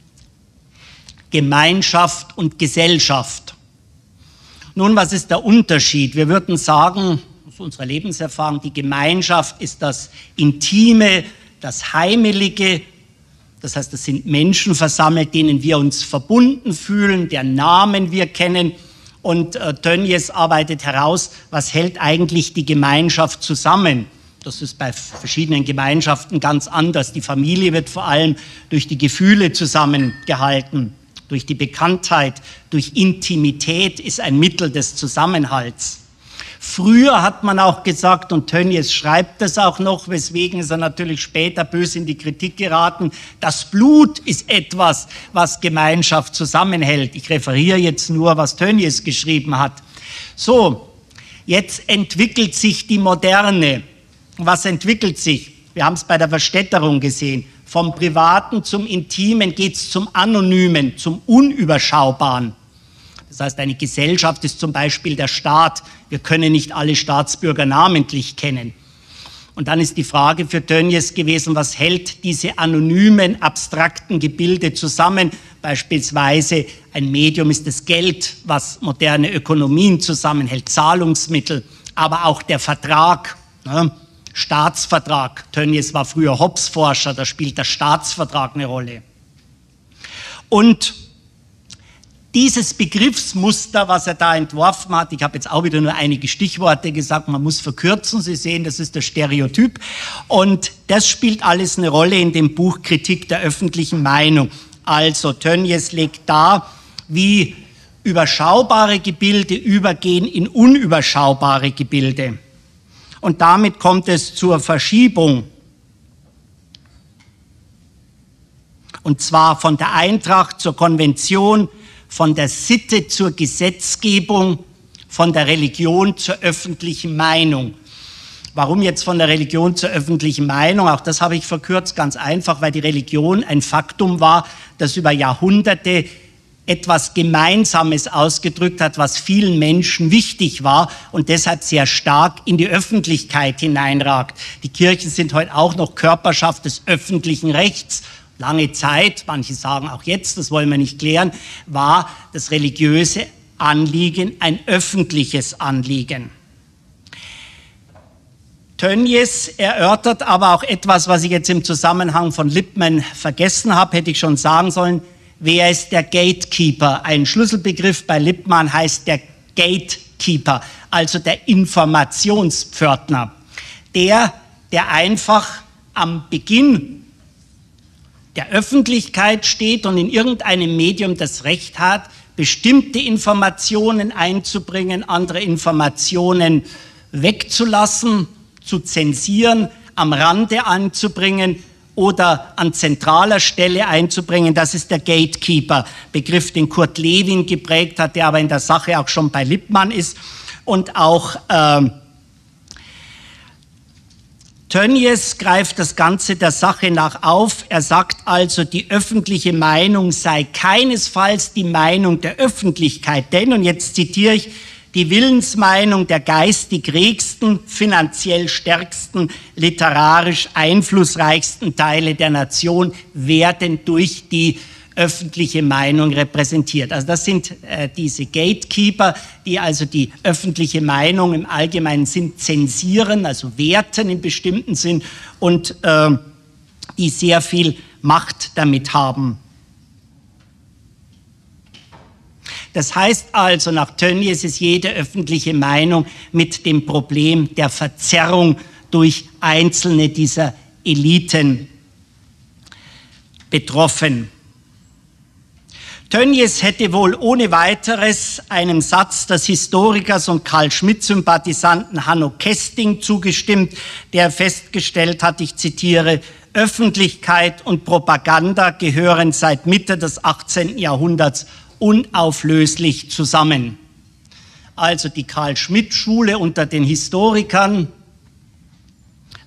Gemeinschaft und Gesellschaft. Nun, was ist der Unterschied? Wir würden sagen, aus unserer Lebenserfahrung, die Gemeinschaft ist das Intime, das Heimelige. Das heißt, das sind Menschen versammelt, denen wir uns verbunden fühlen, deren Namen wir kennen. Und äh, Tönnies arbeitet heraus, was hält eigentlich die Gemeinschaft zusammen. Das ist bei verschiedenen Gemeinschaften ganz anders. Die Familie wird vor allem durch die Gefühle zusammengehalten, durch die Bekanntheit, durch Intimität ist ein Mittel des Zusammenhalts. Früher hat man auch gesagt, und Tönnies schreibt das auch noch, weswegen ist er natürlich später böse in die Kritik geraten, das Blut ist etwas, was Gemeinschaft zusammenhält. Ich referiere jetzt nur, was Tönnies geschrieben hat. So, jetzt entwickelt sich die Moderne. Was entwickelt sich? Wir haben es bei der Verstädterung gesehen. Vom Privaten zum Intimen geht es zum Anonymen, zum Unüberschaubaren. Das heißt, eine Gesellschaft ist zum Beispiel der Staat. Wir können nicht alle Staatsbürger namentlich kennen. Und dann ist die Frage für Tönnies gewesen, was hält diese anonymen, abstrakten Gebilde zusammen? Beispielsweise ein Medium ist das Geld, was moderne Ökonomien zusammenhält, Zahlungsmittel, aber auch der Vertrag, ne? Staatsvertrag. Tönnies war früher Hobbes-Forscher, da spielt der Staatsvertrag eine Rolle. Und dieses Begriffsmuster, was er da entworfen hat, ich habe jetzt auch wieder nur einige Stichworte gesagt, man muss verkürzen, Sie sehen, das ist der Stereotyp. Und das spielt alles eine Rolle in dem Buch Kritik der öffentlichen Meinung. Also Tönnies legt dar, wie überschaubare Gebilde übergehen in unüberschaubare Gebilde. Und damit kommt es zur Verschiebung. Und zwar von der Eintracht zur Konvention, von der Sitte zur Gesetzgebung, von der Religion zur öffentlichen Meinung. Warum jetzt von der Religion zur öffentlichen Meinung? Auch das habe ich verkürzt, ganz einfach, weil die Religion ein Faktum war, das über Jahrhunderte etwas Gemeinsames ausgedrückt hat, was vielen Menschen wichtig war und deshalb sehr stark in die Öffentlichkeit hineinragt. Die Kirchen sind heute auch noch Körperschaft des öffentlichen Rechts. Lange Zeit, manche sagen auch jetzt, das wollen wir nicht klären, war das religiöse Anliegen ein öffentliches Anliegen. Tönnies erörtert aber auch etwas, was ich jetzt im Zusammenhang von Lippmann vergessen habe, hätte ich schon sagen sollen. Wer ist der Gatekeeper? Ein Schlüsselbegriff bei Lippmann heißt der Gatekeeper, also der Informationspförtner. Der, der einfach am Beginn der Öffentlichkeit steht und in irgendeinem Medium das Recht hat, bestimmte Informationen einzubringen, andere Informationen wegzulassen, zu zensieren, am Rande anzubringen oder an zentraler Stelle einzubringen. Das ist der Gatekeeper, Begriff, den Kurt Lewin geprägt hat, der aber in der Sache auch schon bei Lippmann ist. Und auch äh, Tönnies greift das Ganze der Sache nach auf. Er sagt also, die öffentliche Meinung sei keinesfalls die Meinung der Öffentlichkeit, denn, und jetzt zitiere ich, die Willensmeinung der geistig regsten, finanziell stärksten, literarisch einflussreichsten Teile der Nation werden durch die öffentliche Meinung repräsentiert. Also das sind äh, diese Gatekeeper, die also die öffentliche Meinung im allgemeinen Sinn zensieren, also werten im bestimmten Sinn und äh, die sehr viel Macht damit haben. Das heißt also, nach Tönnies ist jede öffentliche Meinung mit dem Problem der Verzerrung durch einzelne dieser Eliten betroffen. Tönnies hätte wohl ohne weiteres einem Satz des Historikers und Carl Schmitt-Sympathisanten Hanno Kesting zugestimmt, der festgestellt hat, ich zitiere, Öffentlichkeit und Propaganda gehören seit Mitte des achtzehnten Jahrhunderts unauflöslich zusammen. Also die Carl-Schmitt-Schule unter den Historikern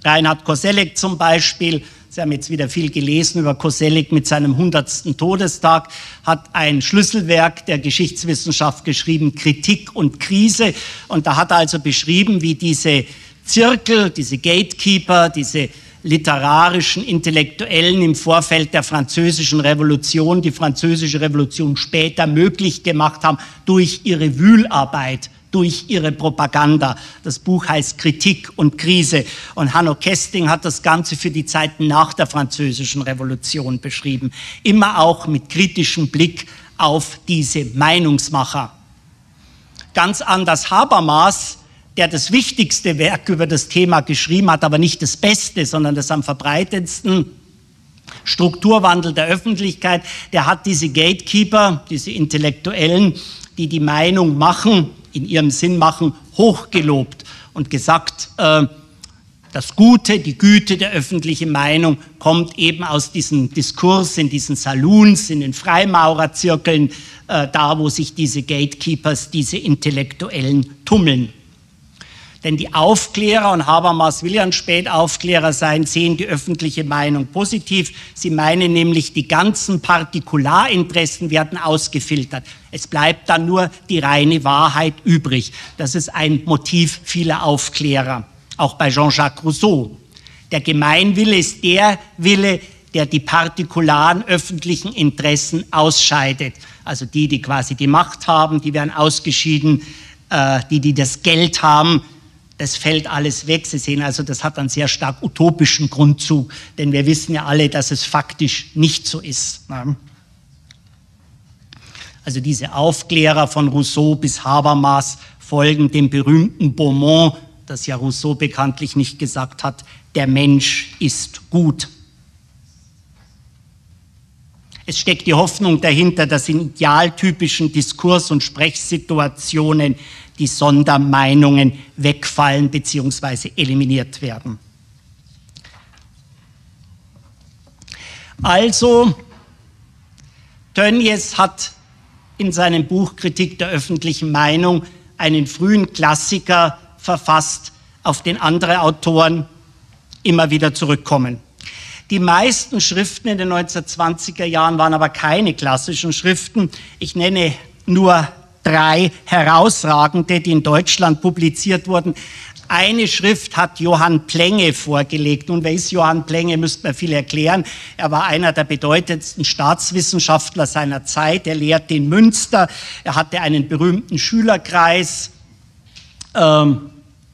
Reinhard Koselleck zum Beispiel, Sie haben jetzt wieder viel gelesen über Koselleck mit seinem hundertsten Todestag, hat ein Schlüsselwerk der Geschichtswissenschaft geschrieben, Kritik und Krise. Und da hat er also beschrieben, wie diese Zirkel, diese Gatekeeper, diese literarischen Intellektuellen im Vorfeld der Französischen Revolution, die Französische Revolution später möglich gemacht haben durch ihre Wühlarbeit, durch ihre Propaganda. Das Buch heißt Kritik und Krise. Und Hanno Kesting hat das Ganze für die Zeit nach der Französischen Revolution beschrieben. Immer auch mit kritischem Blick auf diese Meinungsmacher. Ganz anders Habermas, der das wichtigste Werk über das Thema geschrieben hat, aber nicht das Beste, sondern das am verbreitetsten, Strukturwandel der Öffentlichkeit, der hat diese Gatekeeper, diese Intellektuellen, die die Meinung machen, in ihrem Sinn machen, hochgelobt und gesagt, äh, das Gute, die Güte der öffentlichen Meinung kommt eben aus diesem Diskurs, in diesen Saloons, in den Freimaurerzirkeln, äh, da wo sich diese Gatekeepers, diese Intellektuellen tummeln. Denn die Aufklärer, und Habermas will ja ein Spätaufklärer sein, sehen die öffentliche Meinung positiv. Sie meinen nämlich, die ganzen Partikularinteressen werden ausgefiltert. Es bleibt dann nur die reine Wahrheit übrig. Das ist ein Motiv vieler Aufklärer, auch bei Jean-Jacques Rousseau. Der Gemeinwille ist der Wille, der die partikularen öffentlichen Interessen ausscheidet. Also die, die quasi die Macht haben, die werden ausgeschieden, äh, die, die das Geld haben. Das fällt alles weg. Sie sehen also, das hat einen sehr stark utopischen Grundzug, denn wir wissen ja alle, dass es faktisch nicht so ist. Also diese Aufklärer von Rousseau bis Habermas folgen dem berühmten Beaumont, das ja Rousseau bekanntlich nicht gesagt hat, der Mensch ist gut. Es steckt die Hoffnung dahinter, dass in idealtypischen Diskurs- und Sprechsituationen die Sondermeinungen wegfallen bzw. eliminiert werden. Also, Tönnies hat in seinem Buch Kritik der öffentlichen Meinung einen frühen Klassiker verfasst, auf den andere Autoren immer wieder zurückkommen. Die meisten Schriften in den neunzehnhundertzwanziger Jahren waren aber keine klassischen Schriften. Ich nenne nur drei herausragende, die in Deutschland publiziert wurden. Eine Schrift hat Johann Plenge vorgelegt. Nun, wer ist Johann Plenge, müsste man viel erklären. Er war einer der bedeutendsten Staatswissenschaftler seiner Zeit. Er lehrte in Münster. Er hatte einen berühmten Schülerkreis. Ähm,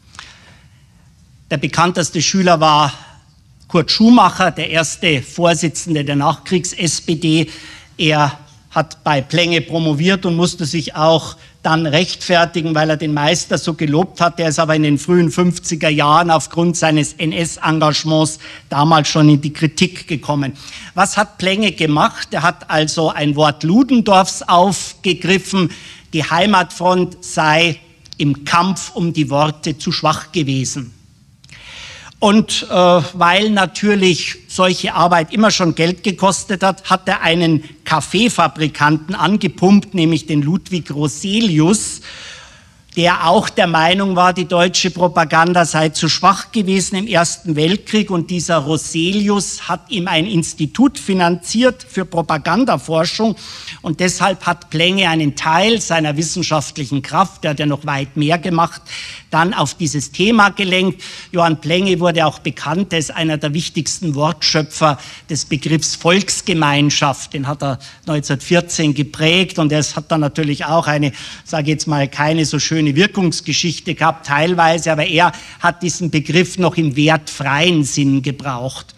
der bekannteste Schüler war Kurt Schumacher, der erste Vorsitzende der Nachkriegs-S P D. Er hat bei Plenge promoviert und musste sich auch dann rechtfertigen, weil er den Meister so gelobt hat. Er ist aber in den frühen fünfziger Jahren aufgrund seines N S-Engagements damals schon in die Kritik gekommen. Was hat Plenge gemacht? Er hat also ein Wort Ludendorffs aufgegriffen. Die Heimatfront sei im Kampf um die Worte zu schwach gewesen. Und äh, weil natürlich solche Arbeit immer schon Geld gekostet hat, hat er einen Kaffeefabrikanten angepumpt, nämlich den Ludwig Roselius, der auch der Meinung war, die deutsche Propaganda sei zu schwach gewesen im Ersten Weltkrieg. Und dieser Roselius hat ihm ein Institut finanziert für Propagandaforschung. Und deshalb hat Plenge einen Teil seiner wissenschaftlichen Kraft, der hat ja noch weit mehr gemacht, dann auf dieses Thema gelenkt. Johann Plenge wurde auch bekannt, er ist einer der wichtigsten Wortschöpfer des Begriffs Volksgemeinschaft. Den hat er neunzehnhundertvierzehn geprägt und er hat dann natürlich auch eine, sage ich jetzt mal, keine so schöne Wirkungsgeschichte gehabt, teilweise, aber er hat diesen Begriff noch im wertfreien Sinn gebraucht.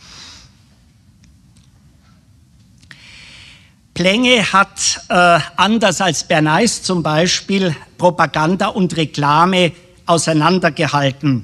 Plenge hat, äh, anders als Bernays zum Beispiel, Propaganda und Reklame auseinandergehalten.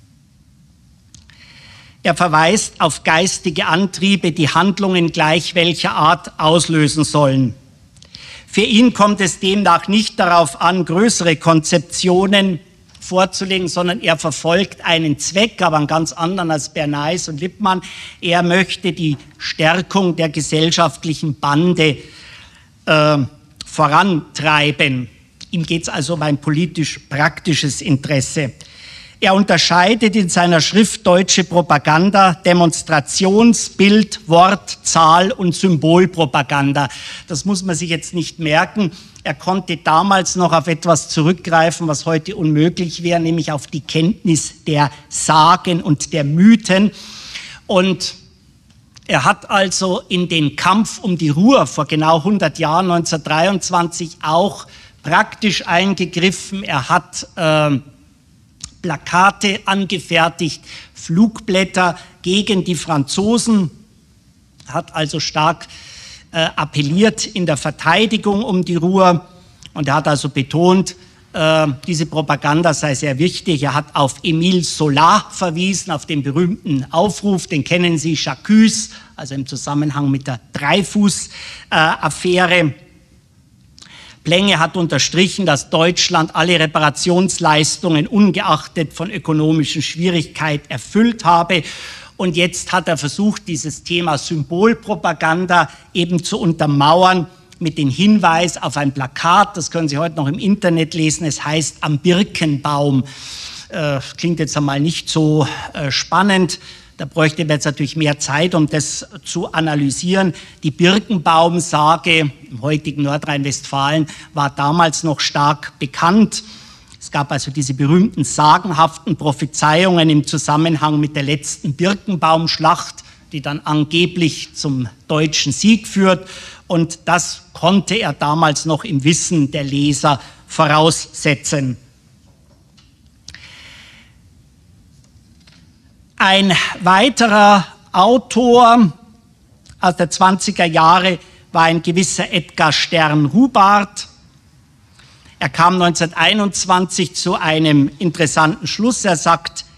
Er verweist auf geistige Antriebe, die Handlungen gleich welcher Art auslösen sollen. Für ihn kommt es demnach nicht darauf an, größere Konzeptionen vorzulegen, sondern er verfolgt einen Zweck, aber einen ganz anderen als Bernays und Lippmann. Er möchte die Stärkung der gesellschaftlichen Bande äh, vorantreiben. Ihm geht es also um ein politisch-praktisches Interesse. Er unterscheidet in seiner Schrift Deutsche Propaganda Demonstrations-, Bild-, Wort-, Zahl- und Symbolpropaganda. Das muss man sich jetzt nicht merken. Er konnte damals noch auf etwas zurückgreifen, was heute unmöglich wäre, nämlich auf die Kenntnis der Sagen und der Mythen. Und er hat also in den Kampf um die Ruhr vor genau hundert Jahren, neunzehnhundertdreiundzwanzig, auch praktisch eingegriffen. Er hat äh, Plakate angefertigt, Flugblätter gegen die Franzosen, hat also stark äh, appelliert in der Verteidigung um die Ruhr, und er hat also betont, äh, diese Propaganda sei sehr wichtig. Er hat auf Émile Zola verwiesen, auf den berühmten Aufruf, den kennen Sie, J'accuse, also im Zusammenhang mit der Dreyfus-Affäre. Plenge hat unterstrichen, dass Deutschland alle Reparationsleistungen ungeachtet von ökonomischen Schwierigkeiten erfüllt habe. Und jetzt hat er versucht, dieses Thema Symbolpropaganda eben zu untermauern mit dem Hinweis auf ein Plakat. Das können Sie heute noch im Internet lesen. Es heißt Am Birkenbaum. Äh, klingt jetzt einmal nicht so äh, spannend. Da bräuchte man jetzt natürlich mehr Zeit, um das zu analysieren. Die Birkenbaum-Sage im heutigen Nordrhein-Westfalen war damals noch stark bekannt. Es gab also diese berühmten sagenhaften Prophezeiungen im Zusammenhang mit der letzten Birkenbaumschlacht, die dann angeblich zum deutschen Sieg führt. Und das konnte er damals noch im Wissen der Leser voraussetzen. Ein weiterer Autor aus der zwanziger Jahre war ein gewisser Edgar Stern-Hubart. Er kam neunzehnhunderteinundzwanzig zu einem interessanten Schluss. Er sagt,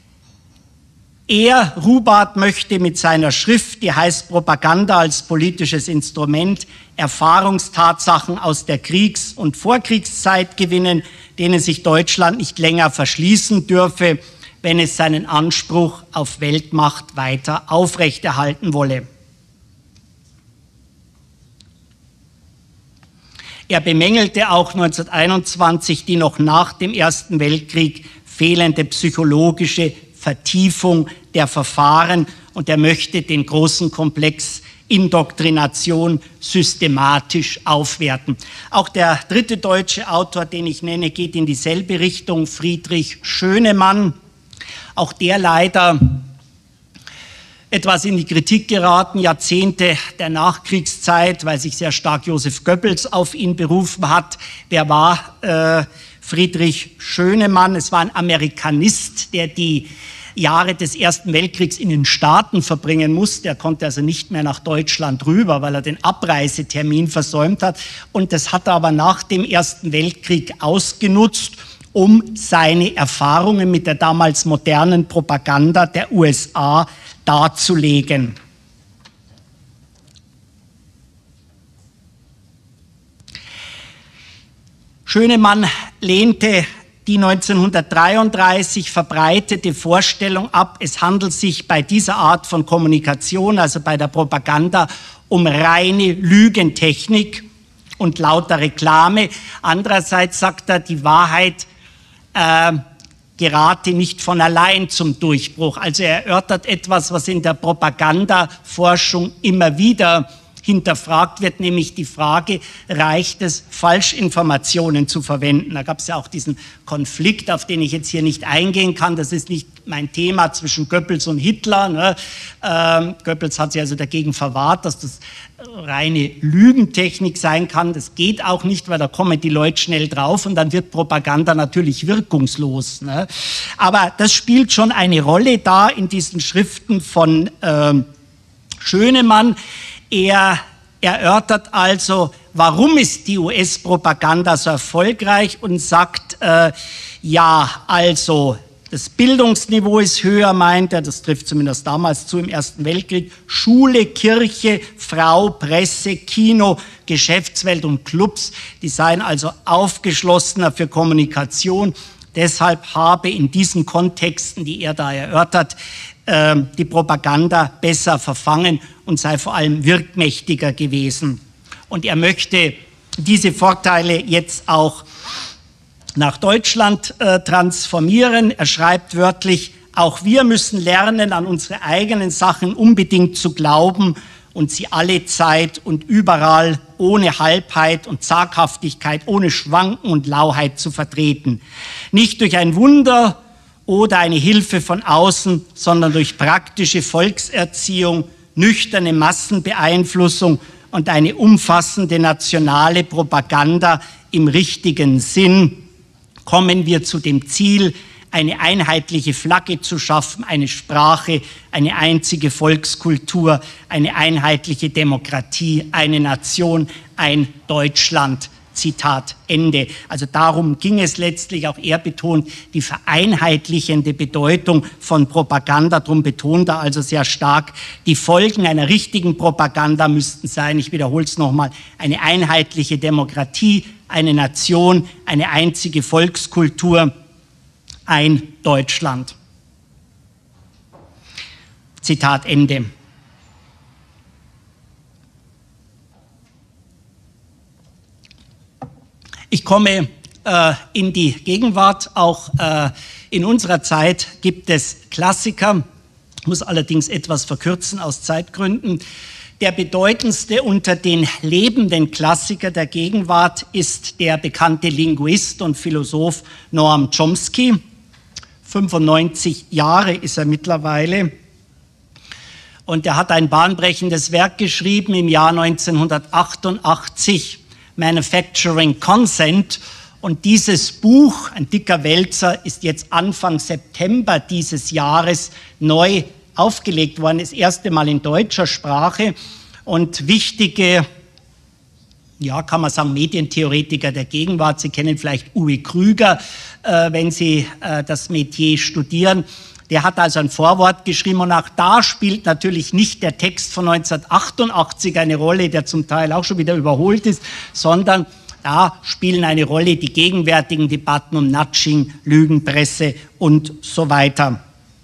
er, Hubart, möchte mit seiner Schrift, die heißt Propaganda als politisches Instrument, Erfahrungstatsachen aus der Kriegs- und Vorkriegszeit gewinnen, denen sich Deutschland nicht länger verschließen dürfe, wenn es seinen Anspruch auf Weltmacht weiter aufrechterhalten wolle. Er bemängelte auch neunzehnhunderteinundzwanzig die noch nach dem Ersten Weltkrieg fehlende psychologische Vertiefung der Verfahren, und er möchte den großen Komplex Indoktrination systematisch aufwerten. Auch der dritte deutsche Autor, den ich nenne, geht in dieselbe Richtung, Friedrich Schönemann. Auch der leider etwas in die Kritik geraten, Jahrzehnte der Nachkriegszeit, weil sich sehr stark Joseph Goebbels auf ihn berufen hat. Wer war äh, Friedrich Schönemann? Es war ein Amerikanist, der die Jahre des Ersten Weltkriegs in den Staaten verbringen musste. Er konnte also nicht mehr nach Deutschland rüber, weil er den Abreisetermin versäumt hat. Und das hat er aber nach dem Ersten Weltkrieg ausgenutzt, um seine Erfahrungen mit der damals modernen Propaganda der U S A darzulegen. Schönemann lehnte die neunzehnhundertdreiunddreißig verbreitete Vorstellung ab, es handelt sich bei dieser Art von Kommunikation, also bei der Propaganda, um reine Lügentechnik und lauter Reklame. Andererseits sagt er, die Wahrheit äh, gerate nicht von allein zum Durchbruch. Also er erörtert etwas, was in der Propagandaforschung immer wieder hinterfragt wird, nämlich die Frage, reicht es, Falschinformationen zu verwenden? Da gab es ja auch diesen Konflikt, auf den ich jetzt hier nicht eingehen kann. Das ist nicht mein Thema zwischen Goebbels und Hitler. Ne? Ähm, Goebbels hat sich also dagegen verwahrt, dass das reine Lügentechnik sein kann. Das geht auch nicht, weil da kommen die Leute schnell drauf und dann wird Propaganda natürlich wirkungslos. Ne? Aber das spielt schon eine Rolle da in diesen Schriften von ähm, Schönemann. Er erörtert also, warum ist die U S-Propaganda so erfolgreich und sagt, äh, ja, also das Bildungsniveau ist höher, meint er, das trifft zumindest damals zu im Ersten Weltkrieg, Schule, Kirche, Frau, Presse, Kino, Geschäftswelt und Clubs, die seien also aufgeschlossener für Kommunikation. Deshalb habe in diesen Kontexten, die er da erörtert, äh, die Propaganda besser verfangen und sei vor allem wirkmächtiger gewesen. Und er möchte diese Vorteile jetzt auch nach Deutschland äh, transformieren. Er schreibt wörtlich, auch wir müssen lernen, an unsere eigenen Sachen unbedingt zu glauben und sie alle Zeit und überall ohne Halbheit und Zaghaftigkeit, ohne Schwanken und Lauheit zu vertreten. Nicht durch ein Wunder oder eine Hilfe von außen, sondern durch praktische Volkserziehung, nüchterne Massenbeeinflussung und eine umfassende nationale Propaganda im richtigen Sinn kommen wir zu dem Ziel, eine einheitliche Flagge zu schaffen, eine Sprache, eine einzige Volkskultur, eine einheitliche Demokratie, eine Nation, ein Deutschland. Zitat Ende. Also darum ging es letztlich, auch er betont die vereinheitlichende Bedeutung von Propaganda. Darum betont er also sehr stark, die Folgen einer richtigen Propaganda müssten sein, ich wiederhole es nochmal, eine einheitliche Demokratie, eine Nation, eine einzige Volkskultur, ein Deutschland. Zitat Ende. Ich komme äh, in die Gegenwart. Auch äh, in unserer Zeit gibt es Klassiker, muss allerdings etwas verkürzen aus Zeitgründen. Der bedeutendste unter den lebenden Klassiker der Gegenwart ist der bekannte Linguist und Philosoph Noam Chomsky. fünfundneunzig Jahre ist er mittlerweile. Und er hat ein bahnbrechendes Werk geschrieben im Jahr neunzehnhundertachtundachtzig, Manufacturing Consent. Und dieses Buch, ein dicker Wälzer, ist jetzt Anfang September dieses Jahres neu aufgelegt worden, das erste Mal in deutscher Sprache. Und wichtige, ja, kann man sagen, Medientheoretiker der Gegenwart, Sie kennen vielleicht Uwe Krüger, äh, wenn Sie äh, das Metier studieren. Der hat also ein Vorwort geschrieben und auch da spielt natürlich nicht der Text von neunzehnhundertachtundachtzig eine Rolle, der zum Teil auch schon wieder überholt ist, sondern da spielen eine Rolle die gegenwärtigen Debatten um Nudging, Lügenpresse und so weiter.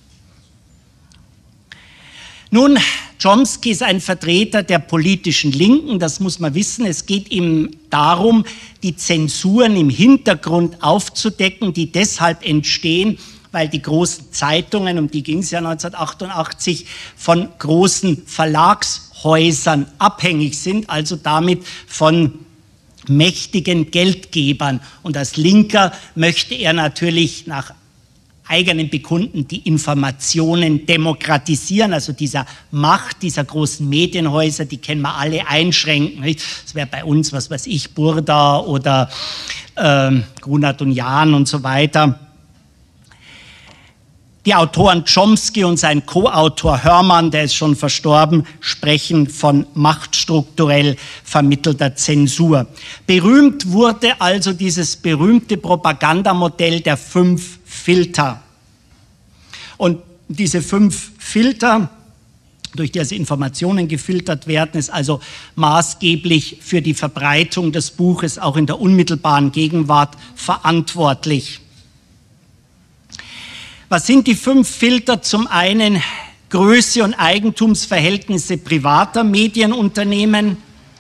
Nun, Chomsky ist ein Vertreter der politischen Linken, das muss man wissen. Es geht ihm darum, die Zensuren im Hintergrund aufzudecken, die deshalb entstehen, weil die großen Zeitungen, um die ging es ja neunzehnhundertachtundachtzig, von großen Verlagshäusern abhängig sind, also damit von mächtigen Geldgebern. Und als Linker möchte er natürlich nach eigenen Bekunden die Informationen demokratisieren, also dieser Macht dieser großen Medienhäuser, die kennen wir alle, einschränken. Nicht? Das wäre bei uns, was weiß ich, Burda oder ähm, Grunert und Jahn und so weiter. Die Autoren Chomsky und sein Co-Autor Hörmann, der ist schon verstorben, sprechen von machtstrukturell vermittelter Zensur. Berühmt wurde also dieses berühmte Propagandamodell der fünf Filter. Und diese fünf Filter, durch die also Informationen gefiltert werden, ist also maßgeblich für die Verbreitung des Buches auch in der unmittelbaren Gegenwart verantwortlich. Was sind die fünf Filter? Zum einen Größe und Eigentumsverhältnisse privater Medienunternehmen,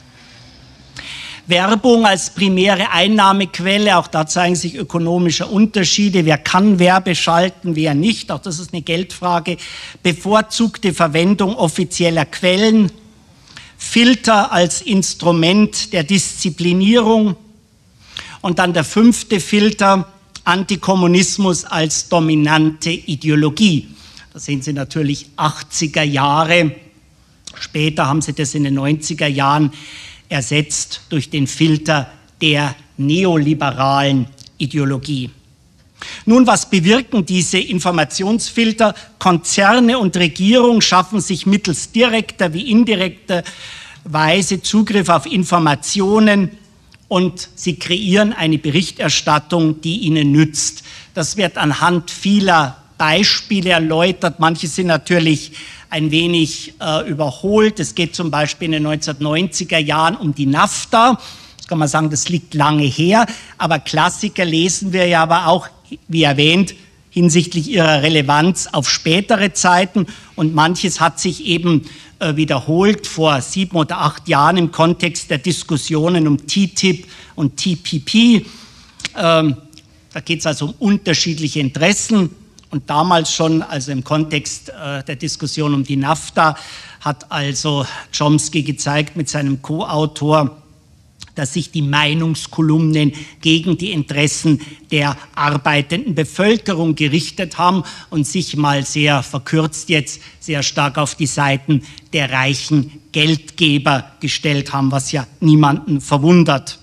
Werbung als primäre Einnahmequelle, auch da zeigen sich ökonomische Unterschiede, wer kann Werbe schalten, wer nicht, auch das ist eine Geldfrage, bevorzugte Verwendung offizieller Quellen, Filter als Instrument der Disziplinierung und dann der fünfte Filter, Antikommunismus als dominante Ideologie. Da sehen Sie natürlich achtziger Jahre. Später haben Sie das in den neunziger Jahren ersetzt durch den Filter der neoliberalen Ideologie. Nun, was bewirken diese Informationsfilter? Konzerne und Regierung schaffen sich mittels direkter wie indirekter Weise Zugriff auf Informationen, und sie kreieren eine Berichterstattung, die ihnen nützt. Das wird anhand vieler Beispiele erläutert. Manche sind natürlich ein wenig äh, überholt. Es geht zum Beispiel in den neunzehnhundertneunziger Jahren um die NAFTA. Das kann man sagen, das liegt lange her. Aber Klassiker lesen wir ja aber auch, wie erwähnt, hinsichtlich ihrer Relevanz auf spätere Zeiten. Und manches hat sich eben wiederholt vor sieben oder acht Jahren im Kontext der Diskussionen um T T I P und T P P. Ähm, Da geht es also um unterschiedliche Interessen. Und damals schon, also im Kontext äh, der Diskussion um die NAFTA, hat also Chomsky gezeigt mit seinem Co-Autor, dass sich die Meinungskolumnen gegen die Interessen der arbeitenden Bevölkerung gerichtet haben und sich mal sehr verkürzt jetzt sehr stark auf die Seiten der reichen Geldgeber gestellt haben, was ja niemanden verwundert.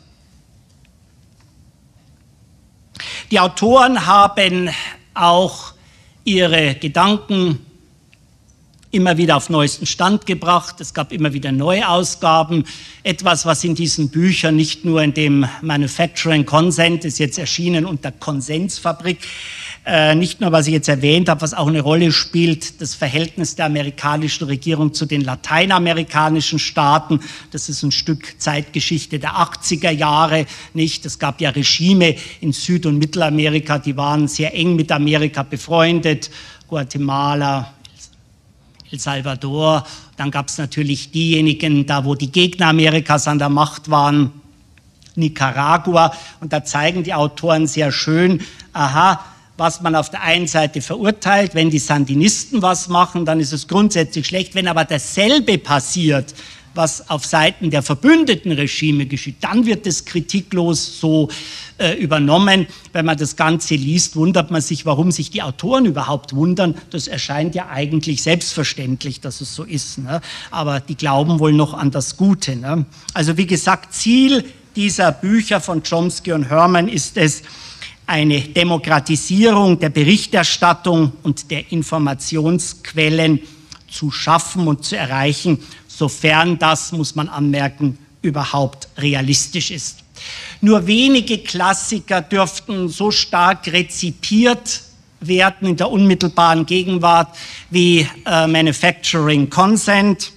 Die Autoren haben auch ihre Gedanken immer wieder auf neuesten Stand gebracht. Es gab immer wieder Neuausgaben. Etwas, was in diesen Büchern, nicht nur in dem Manufacturing Consent, ist jetzt erschienen unter Konsensfabrik, äh, nicht nur, was ich jetzt erwähnt habe, was auch eine Rolle spielt, das Verhältnis der amerikanischen Regierung zu den lateinamerikanischen Staaten. Das ist ein Stück Zeitgeschichte der achtziger Jahre, nicht? Es gab ja Regime in Süd- und Mittelamerika, die waren sehr eng mit Amerika befreundet. Guatemala, El Salvador, dann gab es natürlich diejenigen, da wo die Gegner Amerikas an der Macht waren, Nicaragua, und da zeigen die Autoren sehr schön, aha, was man auf der einen Seite verurteilt, wenn die Sandinisten was machen, dann ist es grundsätzlich schlecht, wenn aber dasselbe passiert, was auf Seiten der verbündeten Regime geschieht, dann wird es kritiklos so äh, übernommen. Wenn man das Ganze liest, wundert man sich, warum sich die Autoren überhaupt wundern. Das erscheint ja eigentlich selbstverständlich, dass es so ist, ne? Aber die glauben wohl noch an das Gute, ne? Also wie gesagt, Ziel dieser Bücher von Chomsky und Herman ist es, eine Demokratisierung der Berichterstattung und der Informationsquellen zu schaffen und zu erreichen, sofern das, muss man anmerken, überhaupt realistisch ist. Nur wenige Klassiker dürften so stark rezipiert werden in der unmittelbaren Gegenwart wie äh, Manufacturing Consent.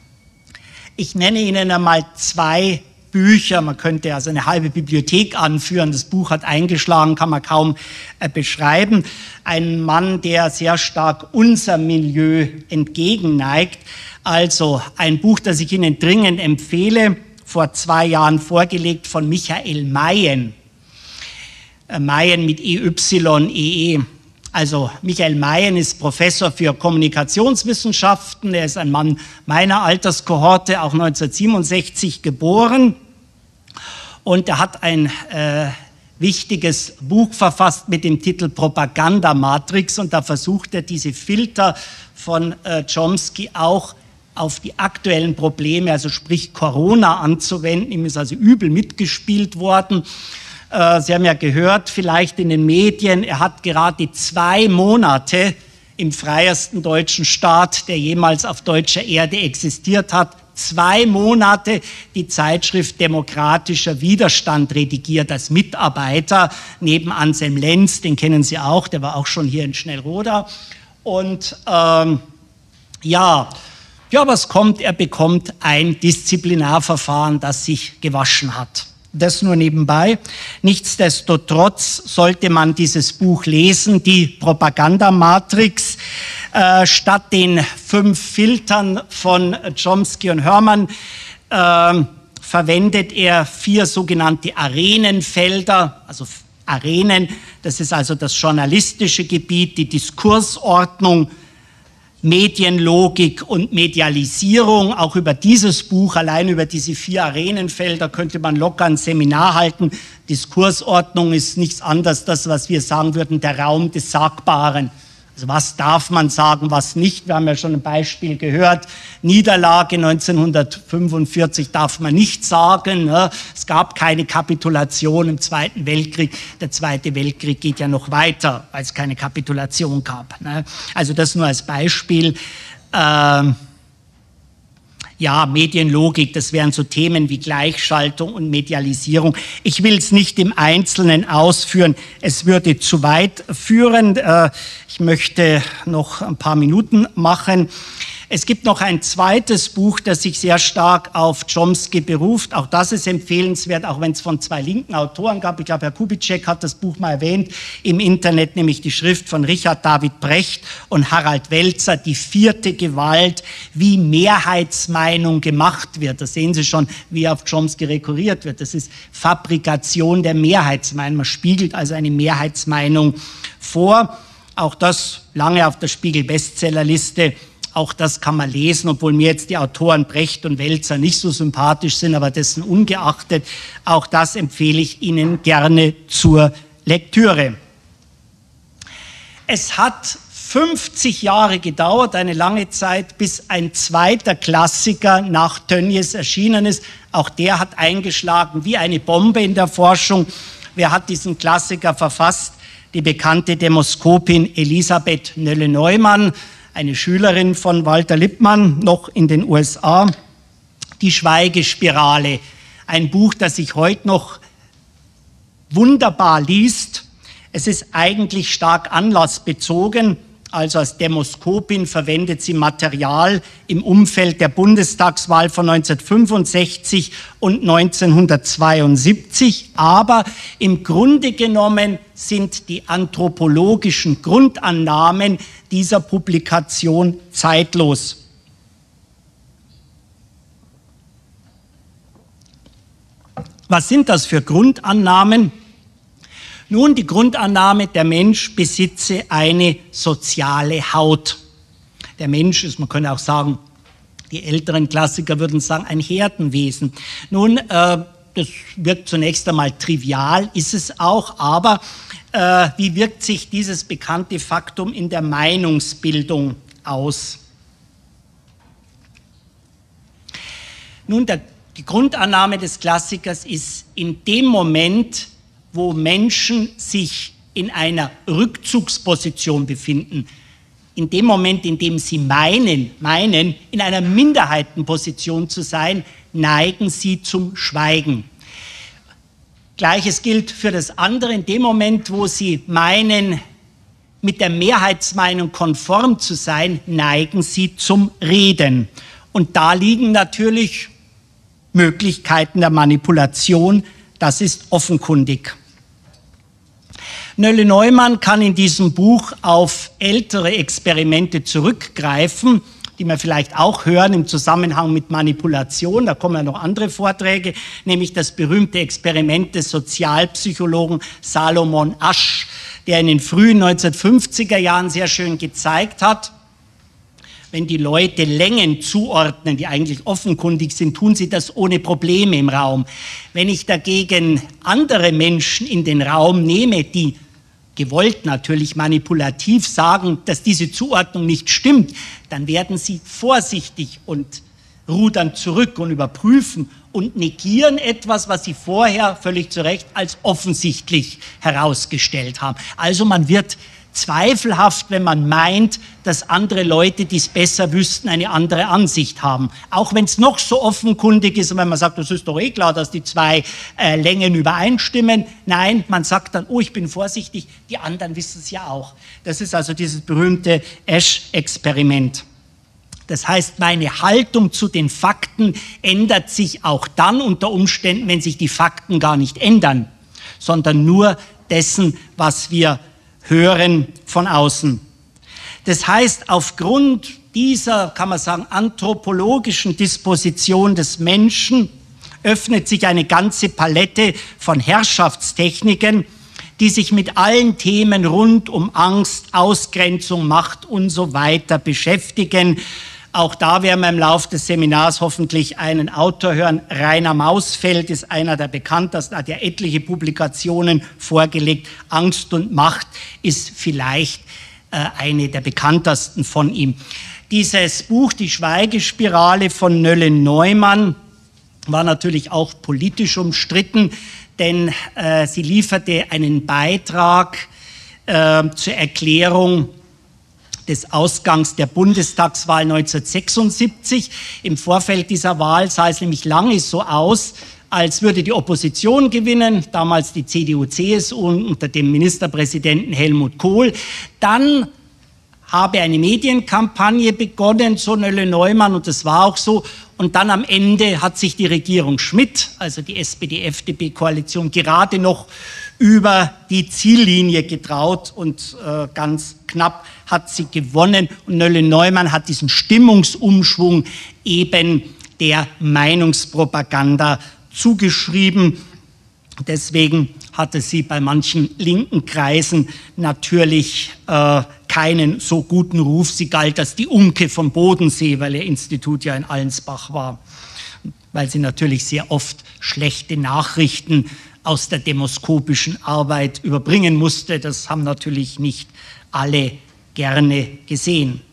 Ich nenne Ihnen einmal zwei Bücher, man könnte also eine halbe Bibliothek anführen, das Buch hat eingeschlagen, kann man kaum äh, beschreiben. Ein Mann, der sehr stark unser Milieu entgegenneigt. Also ein Buch, das ich Ihnen dringend empfehle, vor zwei Jahren vorgelegt von Michael Meyen. Äh, Meyen mit E Y E E. Also Michael Meyen ist Professor für Kommunikationswissenschaften, er ist ein Mann meiner Alterskohorte, auch neunzehnhundertsiebenundsechzig geboren, und er hat ein äh, wichtiges Buch verfasst mit dem Titel Propagandamatrix, und da versucht er diese Filter von äh, Chomsky auch auf die aktuellen Probleme, also sprich Corona, anzuwenden. Ihm ist also übel mitgespielt worden. Sie haben ja gehört, vielleicht in den Medien, er hat gerade zwei Monate im freiesten deutschen Staat, der jemals auf deutscher Erde existiert hat, zwei Monate die Zeitschrift Demokratischer Widerstand redigiert als Mitarbeiter, neben Anselm Lenz, den kennen Sie auch, der war auch schon hier in Schnellroda. Und ähm, ja, ja, was kommt? Er bekommt ein Disziplinarverfahren, das sich gewaschen hat. Das nur nebenbei. Nichtsdestotrotz sollte man dieses Buch lesen, die Propagandamatrix. Äh, statt den fünf Filtern von Chomsky und Herman äh, verwendet er vier sogenannte Arenenfelder, also Arenen, das ist also das journalistische Gebiet, die Diskursordnung, Medienlogik und Medialisierung. Auch über dieses Buch, allein über diese vier Arenenfelder, könnte man locker ein Seminar halten. Diskursordnung ist nichts anderes, das, was wir sagen würden, der Raum des Sagbaren. Also was darf man sagen, was nicht? Wir haben ja schon ein Beispiel gehört. Niederlage neunzehnhundertfünfundvierzig darf man nicht sagen. Ne? Es gab keine Kapitulation im Zweiten Weltkrieg. Der Zweite Weltkrieg geht ja noch weiter, weil es keine Kapitulation gab. Ne? Also das nur als Beispiel. Ähm, Ja, Medienlogik, das wären so Themen wie Gleichschaltung und Medialisierung. Ich will es nicht im Einzelnen ausführen, es würde zu weit führen. Ich möchte noch ein paar Minuten machen. Es gibt noch ein zweites Buch, das sich sehr stark auf Chomsky beruft. Auch das ist empfehlenswert, auch wenn es von zwei linken Autoren gab. Ich glaube, Herr Kubitschek hat das Buch mal erwähnt im Internet, nämlich die Schrift von Richard David Brecht und Harald Welzer, Die vierte Gewalt, wie Mehrheitsmeinung gemacht wird. Da sehen Sie schon, wie auf Chomsky rekurriert wird. Das ist Fabrikation der Mehrheitsmeinung. Man spiegelt also eine Mehrheitsmeinung vor. Auch das lange auf der Spiegel-Bestsellerliste. Auch das kann man lesen, obwohl mir jetzt die Autoren Brecht und Welzer nicht so sympathisch sind, aber dessen ungeachtet, auch das empfehle ich Ihnen gerne zur Lektüre. Es hat fünfzig Jahre gedauert, eine lange Zeit, bis ein zweiter Klassiker nach Tönnies erschienen ist. Auch der hat eingeschlagen wie eine Bombe in der Forschung. Wer hat diesen Klassiker verfasst? Die bekannte Demoskopin Elisabeth Nölle-Neumann, eine Schülerin von Walter Lippmann, noch in den U S A. Die Schweigespirale, ein Buch, das sich heute noch wunderbar liest. Es ist eigentlich stark anlassbezogen. Also als Demoskopin verwendet sie Material im Umfeld der Bundestagswahl von neunzehnhundertfünfundsechzig und neunzehnhundertzweiundsiebzig. Aber im Grunde genommen sind die anthropologischen Grundannahmen dieser Publikation zeitlos. Was sind das für Grundannahmen? Nun, die Grundannahme, der Mensch besitze eine soziale Haut. Der Mensch ist, man könnte auch sagen, die älteren Klassiker würden sagen, ein Herdenwesen. Nun, äh, das wirkt zunächst einmal trivial, ist es auch, aber äh, wie wirkt sich dieses bekannte Faktum in der Meinungsbildung aus? Nun, der, die Grundannahme des Klassikers ist, in dem Moment, wo Menschen sich in einer Rückzugsposition befinden, in dem Moment, in dem sie meinen, meinen, in einer Minderheitenposition zu sein, neigen sie zum Schweigen. Gleiches gilt für das andere, in dem Moment, wo sie meinen, mit der Mehrheitsmeinung konform zu sein, neigen sie zum Reden. Und da liegen natürlich Möglichkeiten der Manipulation, das ist offenkundig. Nölle-Neumann kann in diesem Buch auf ältere Experimente zurückgreifen, die wir vielleicht auch hören im Zusammenhang mit Manipulation. Da kommen ja noch andere Vorträge, nämlich das berühmte Experiment des Sozialpsychologen Salomon Asch, der in den frühen neunzehnhundertfünfziger Jahren sehr schön gezeigt hat, wenn die Leute Längen zuordnen, die eigentlich offenkundig sind, tun sie das ohne Probleme im Raum. Wenn ich dagegen andere Menschen in den Raum nehme, die gewollt natürlich manipulativ sagen, dass diese Zuordnung nicht stimmt, dann werden sie vorsichtig und rudern zurück und überprüfen und negieren etwas, was sie vorher völlig zu Recht als offensichtlich herausgestellt haben. Also man wird zweifelhaft, wenn man meint, dass andere Leute, die es besser wüssten, eine andere Ansicht haben. Auch wenn es noch so offenkundig ist und wenn man sagt, das ist doch eh klar, dass die zwei äh, Längen übereinstimmen. Nein, man sagt dann, oh, ich bin vorsichtig, die anderen wissen es ja auch. Das ist also dieses berühmte Asch-Experiment. Das heißt, meine Haltung zu den Fakten ändert sich auch dann unter Umständen, wenn sich die Fakten gar nicht ändern, sondern nur dessen, was wir hören von außen. Das heißt, aufgrund dieser, kann man sagen, anthropologischen Disposition des Menschen öffnet sich eine ganze Palette von Herrschaftstechniken, die sich mit allen Themen rund um Angst, Ausgrenzung, Macht und so weiter beschäftigen. Auch da werden wir im Laufe des Seminars hoffentlich einen Autor hören. Rainer Mausfeld ist einer der bekanntesten, hat ja etliche Publikationen vorgelegt. Angst und Macht ist vielleicht äh, eine der bekanntesten von ihm. Dieses Buch, Die Schweigespirale von Nölle-Neumann, war natürlich auch politisch umstritten, denn äh, sie lieferte einen Beitrag äh, zur Erklärung des Ausgangs der Bundestagswahl neunzehnhundertsechsundsiebzig. Im Vorfeld dieser Wahl sah es nämlich lange so aus, als würde die Opposition gewinnen, damals die C D U C S U unter dem Ministerpräsidenten Helmut Kohl. Dann habe eine Medienkampagne begonnen, so Nölle-Neumann, und das war auch so. Und dann am Ende hat sich die Regierung Schmidt, also die S P D-F D P-Koalition, gerade noch über die Ziellinie getraut und äh, ganz knapp hat sie gewonnen. Und Nölle-Neumann hat diesen Stimmungsumschwung eben der Meinungspropaganda zugeschrieben. Deswegen hatte sie bei manchen linken Kreisen natürlich äh, keinen so guten Ruf. Sie galt als die Unke vom Bodensee, weil ihr Institut ja in Allensbach war, weil sie natürlich sehr oft schlechte Nachrichten aus der demoskopischen Arbeit überbringen musste. Das haben natürlich nicht alle gerne gesehen.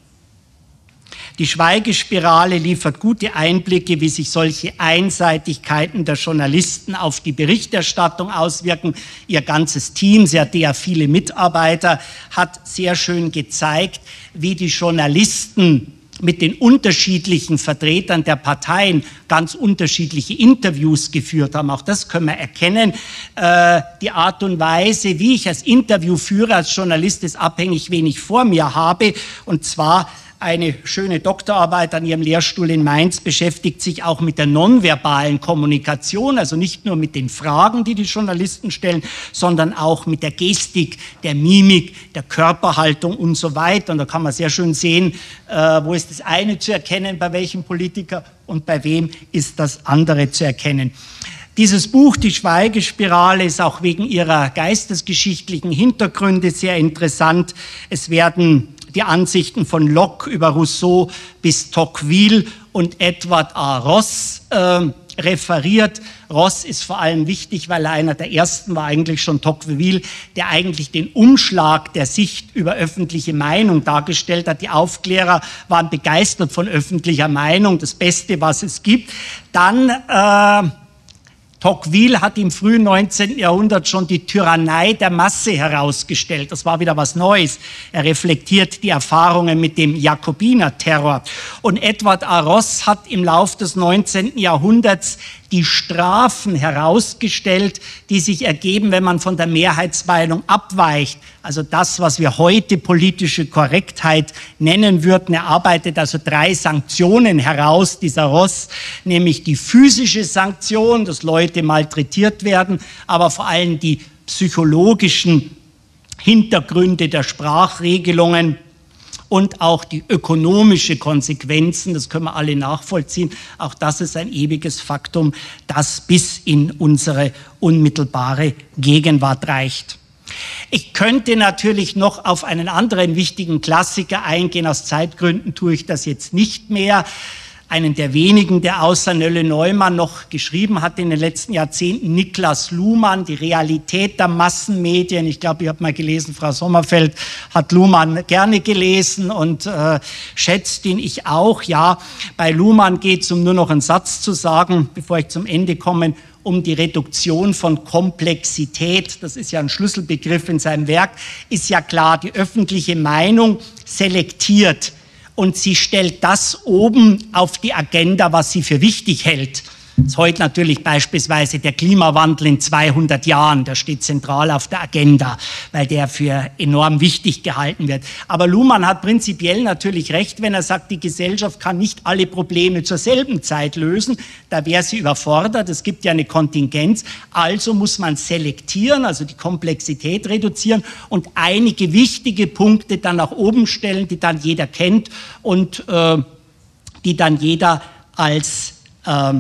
Die Schweigespirale liefert gute Einblicke, wie sich solche Einseitigkeiten der Journalisten auf die Berichterstattung auswirken. Ihr ganzes Team, sie hatte ja viele Mitarbeiter, hat sehr schön gezeigt, wie die Journalisten mit den unterschiedlichen Vertretern der Parteien ganz unterschiedliche Interviews geführt haben. Auch das können wir erkennen. Äh, die Art und Weise, wie ich als Interviewführer, als Journalist, ist abhängig, wen ich vor mir habe. Und zwar eine schöne Doktorarbeit an ihrem Lehrstuhl in Mainz beschäftigt sich auch mit der nonverbalen Kommunikation, also nicht nur mit den Fragen, die die Journalisten stellen, sondern auch mit der Gestik, der Mimik, der Körperhaltung und so weiter. Und da kann man sehr schön sehen, äh, wo ist das eine zu erkennen, bei welchem Politiker, und bei wem ist das andere zu erkennen. Dieses Buch, Die Schweigespirale, ist auch wegen ihrer geistesgeschichtlichen Hintergründe sehr interessant. Es werden die Ansichten von Locke über Rousseau bis Tocqueville und Edward A. Ross äh, referiert. Ross ist vor allem wichtig, weil er einer der ersten war, eigentlich schon Tocqueville, der eigentlich den Umschlag der Sicht über öffentliche Meinung dargestellt hat. Die Aufklärer waren begeistert von öffentlicher Meinung, das Beste, was es gibt. Dann äh, Tocqueville hat im frühen neunzehnten Jahrhundert schon die Tyrannei der Masse herausgestellt. Das war wieder was Neues. Er reflektiert die Erfahrungen mit dem Jakobinerterror. Und Edward A. Ross hat im Lauf des neunzehnten Jahrhunderts die Strafen herausgestellt, die sich ergeben, wenn man von der Mehrheitsmeinung abweicht. Also das, was wir heute politische Korrektheit nennen würden. Er arbeitet also drei Sanktionen heraus, dieser Ross, nämlich die physische Sanktion, dass Leute malträtiert werden, aber vor allem die psychologischen Hintergründe der Sprachregelungen und auch die ökonomische Konsequenzen, das können wir alle nachvollziehen. Auch das ist ein ewiges Faktum, das bis in unsere unmittelbare Gegenwart reicht. Ich könnte natürlich noch auf einen anderen wichtigen Klassiker eingehen. Aus Zeitgründen tue ich das jetzt nicht mehr. Einen der wenigen, der außer Nölle-Neumann noch geschrieben hat in den letzten Jahrzehnten, Niklas Luhmann, die Realität der Massenmedien. Ich glaube, ich habe mal gelesen, Frau Sommerfeld hat Luhmann gerne gelesen und äh, schätzt ihn, ich auch. Ja, bei Luhmann geht es, um nur noch einen Satz zu sagen, bevor ich zum Ende komme, um die Reduktion von Komplexität. Das ist ja ein Schlüsselbegriff in seinem Werk. Ist ja klar, die öffentliche Meinung selektiert. Und sie stellt das oben auf die Agenda, was sie für wichtig hält. Das ist heute natürlich beispielsweise der Klimawandel in zweihundert Jahren, der steht zentral auf der Agenda, weil der für enorm wichtig gehalten wird. Aber Luhmann hat prinzipiell natürlich recht, wenn er sagt, die Gesellschaft kann nicht alle Probleme zur selben Zeit lösen, da wäre sie überfordert, es gibt ja eine Kontingenz, also muss man selektieren, also die Komplexität reduzieren und einige wichtige Punkte dann nach oben stellen, die dann jeder kennt und äh, die dann jeder als äh,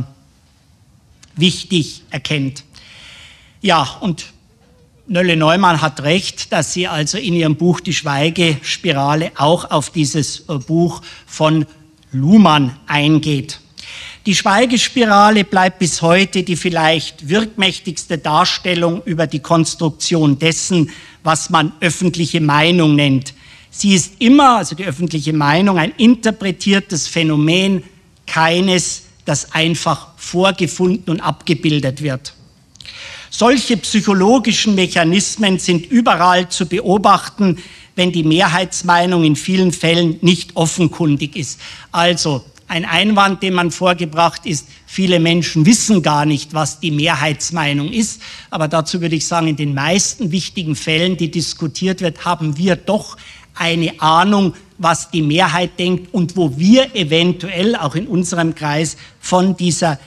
wichtig erkennt. Ja, und Nölle-Neumann hat recht, dass sie also in ihrem Buch Die Schweigespirale auch auf dieses Buch von Luhmann eingeht. Die Schweigespirale bleibt bis heute die vielleicht wirkmächtigste Darstellung über die Konstruktion dessen, was man öffentliche Meinung nennt. Sie ist immer, also die öffentliche Meinung, ein interpretiertes Phänomen, keines, das einfach vorgefunden und abgebildet wird. Solche psychologischen Mechanismen sind überall zu beobachten, wenn die Mehrheitsmeinung in vielen Fällen nicht offenkundig ist. Also ein Einwand, den man vorgebracht ist, viele Menschen wissen gar nicht, was die Mehrheitsmeinung ist. Aber dazu würde ich sagen, in den meisten wichtigen Fällen, die diskutiert wird, haben wir doch eine Ahnung, was die Mehrheit denkt und wo wir eventuell auch in unserem Kreis von dieser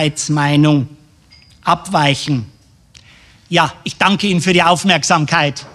Mehrheitsmeinung abweichen. Ja, ich danke Ihnen für die Aufmerksamkeit.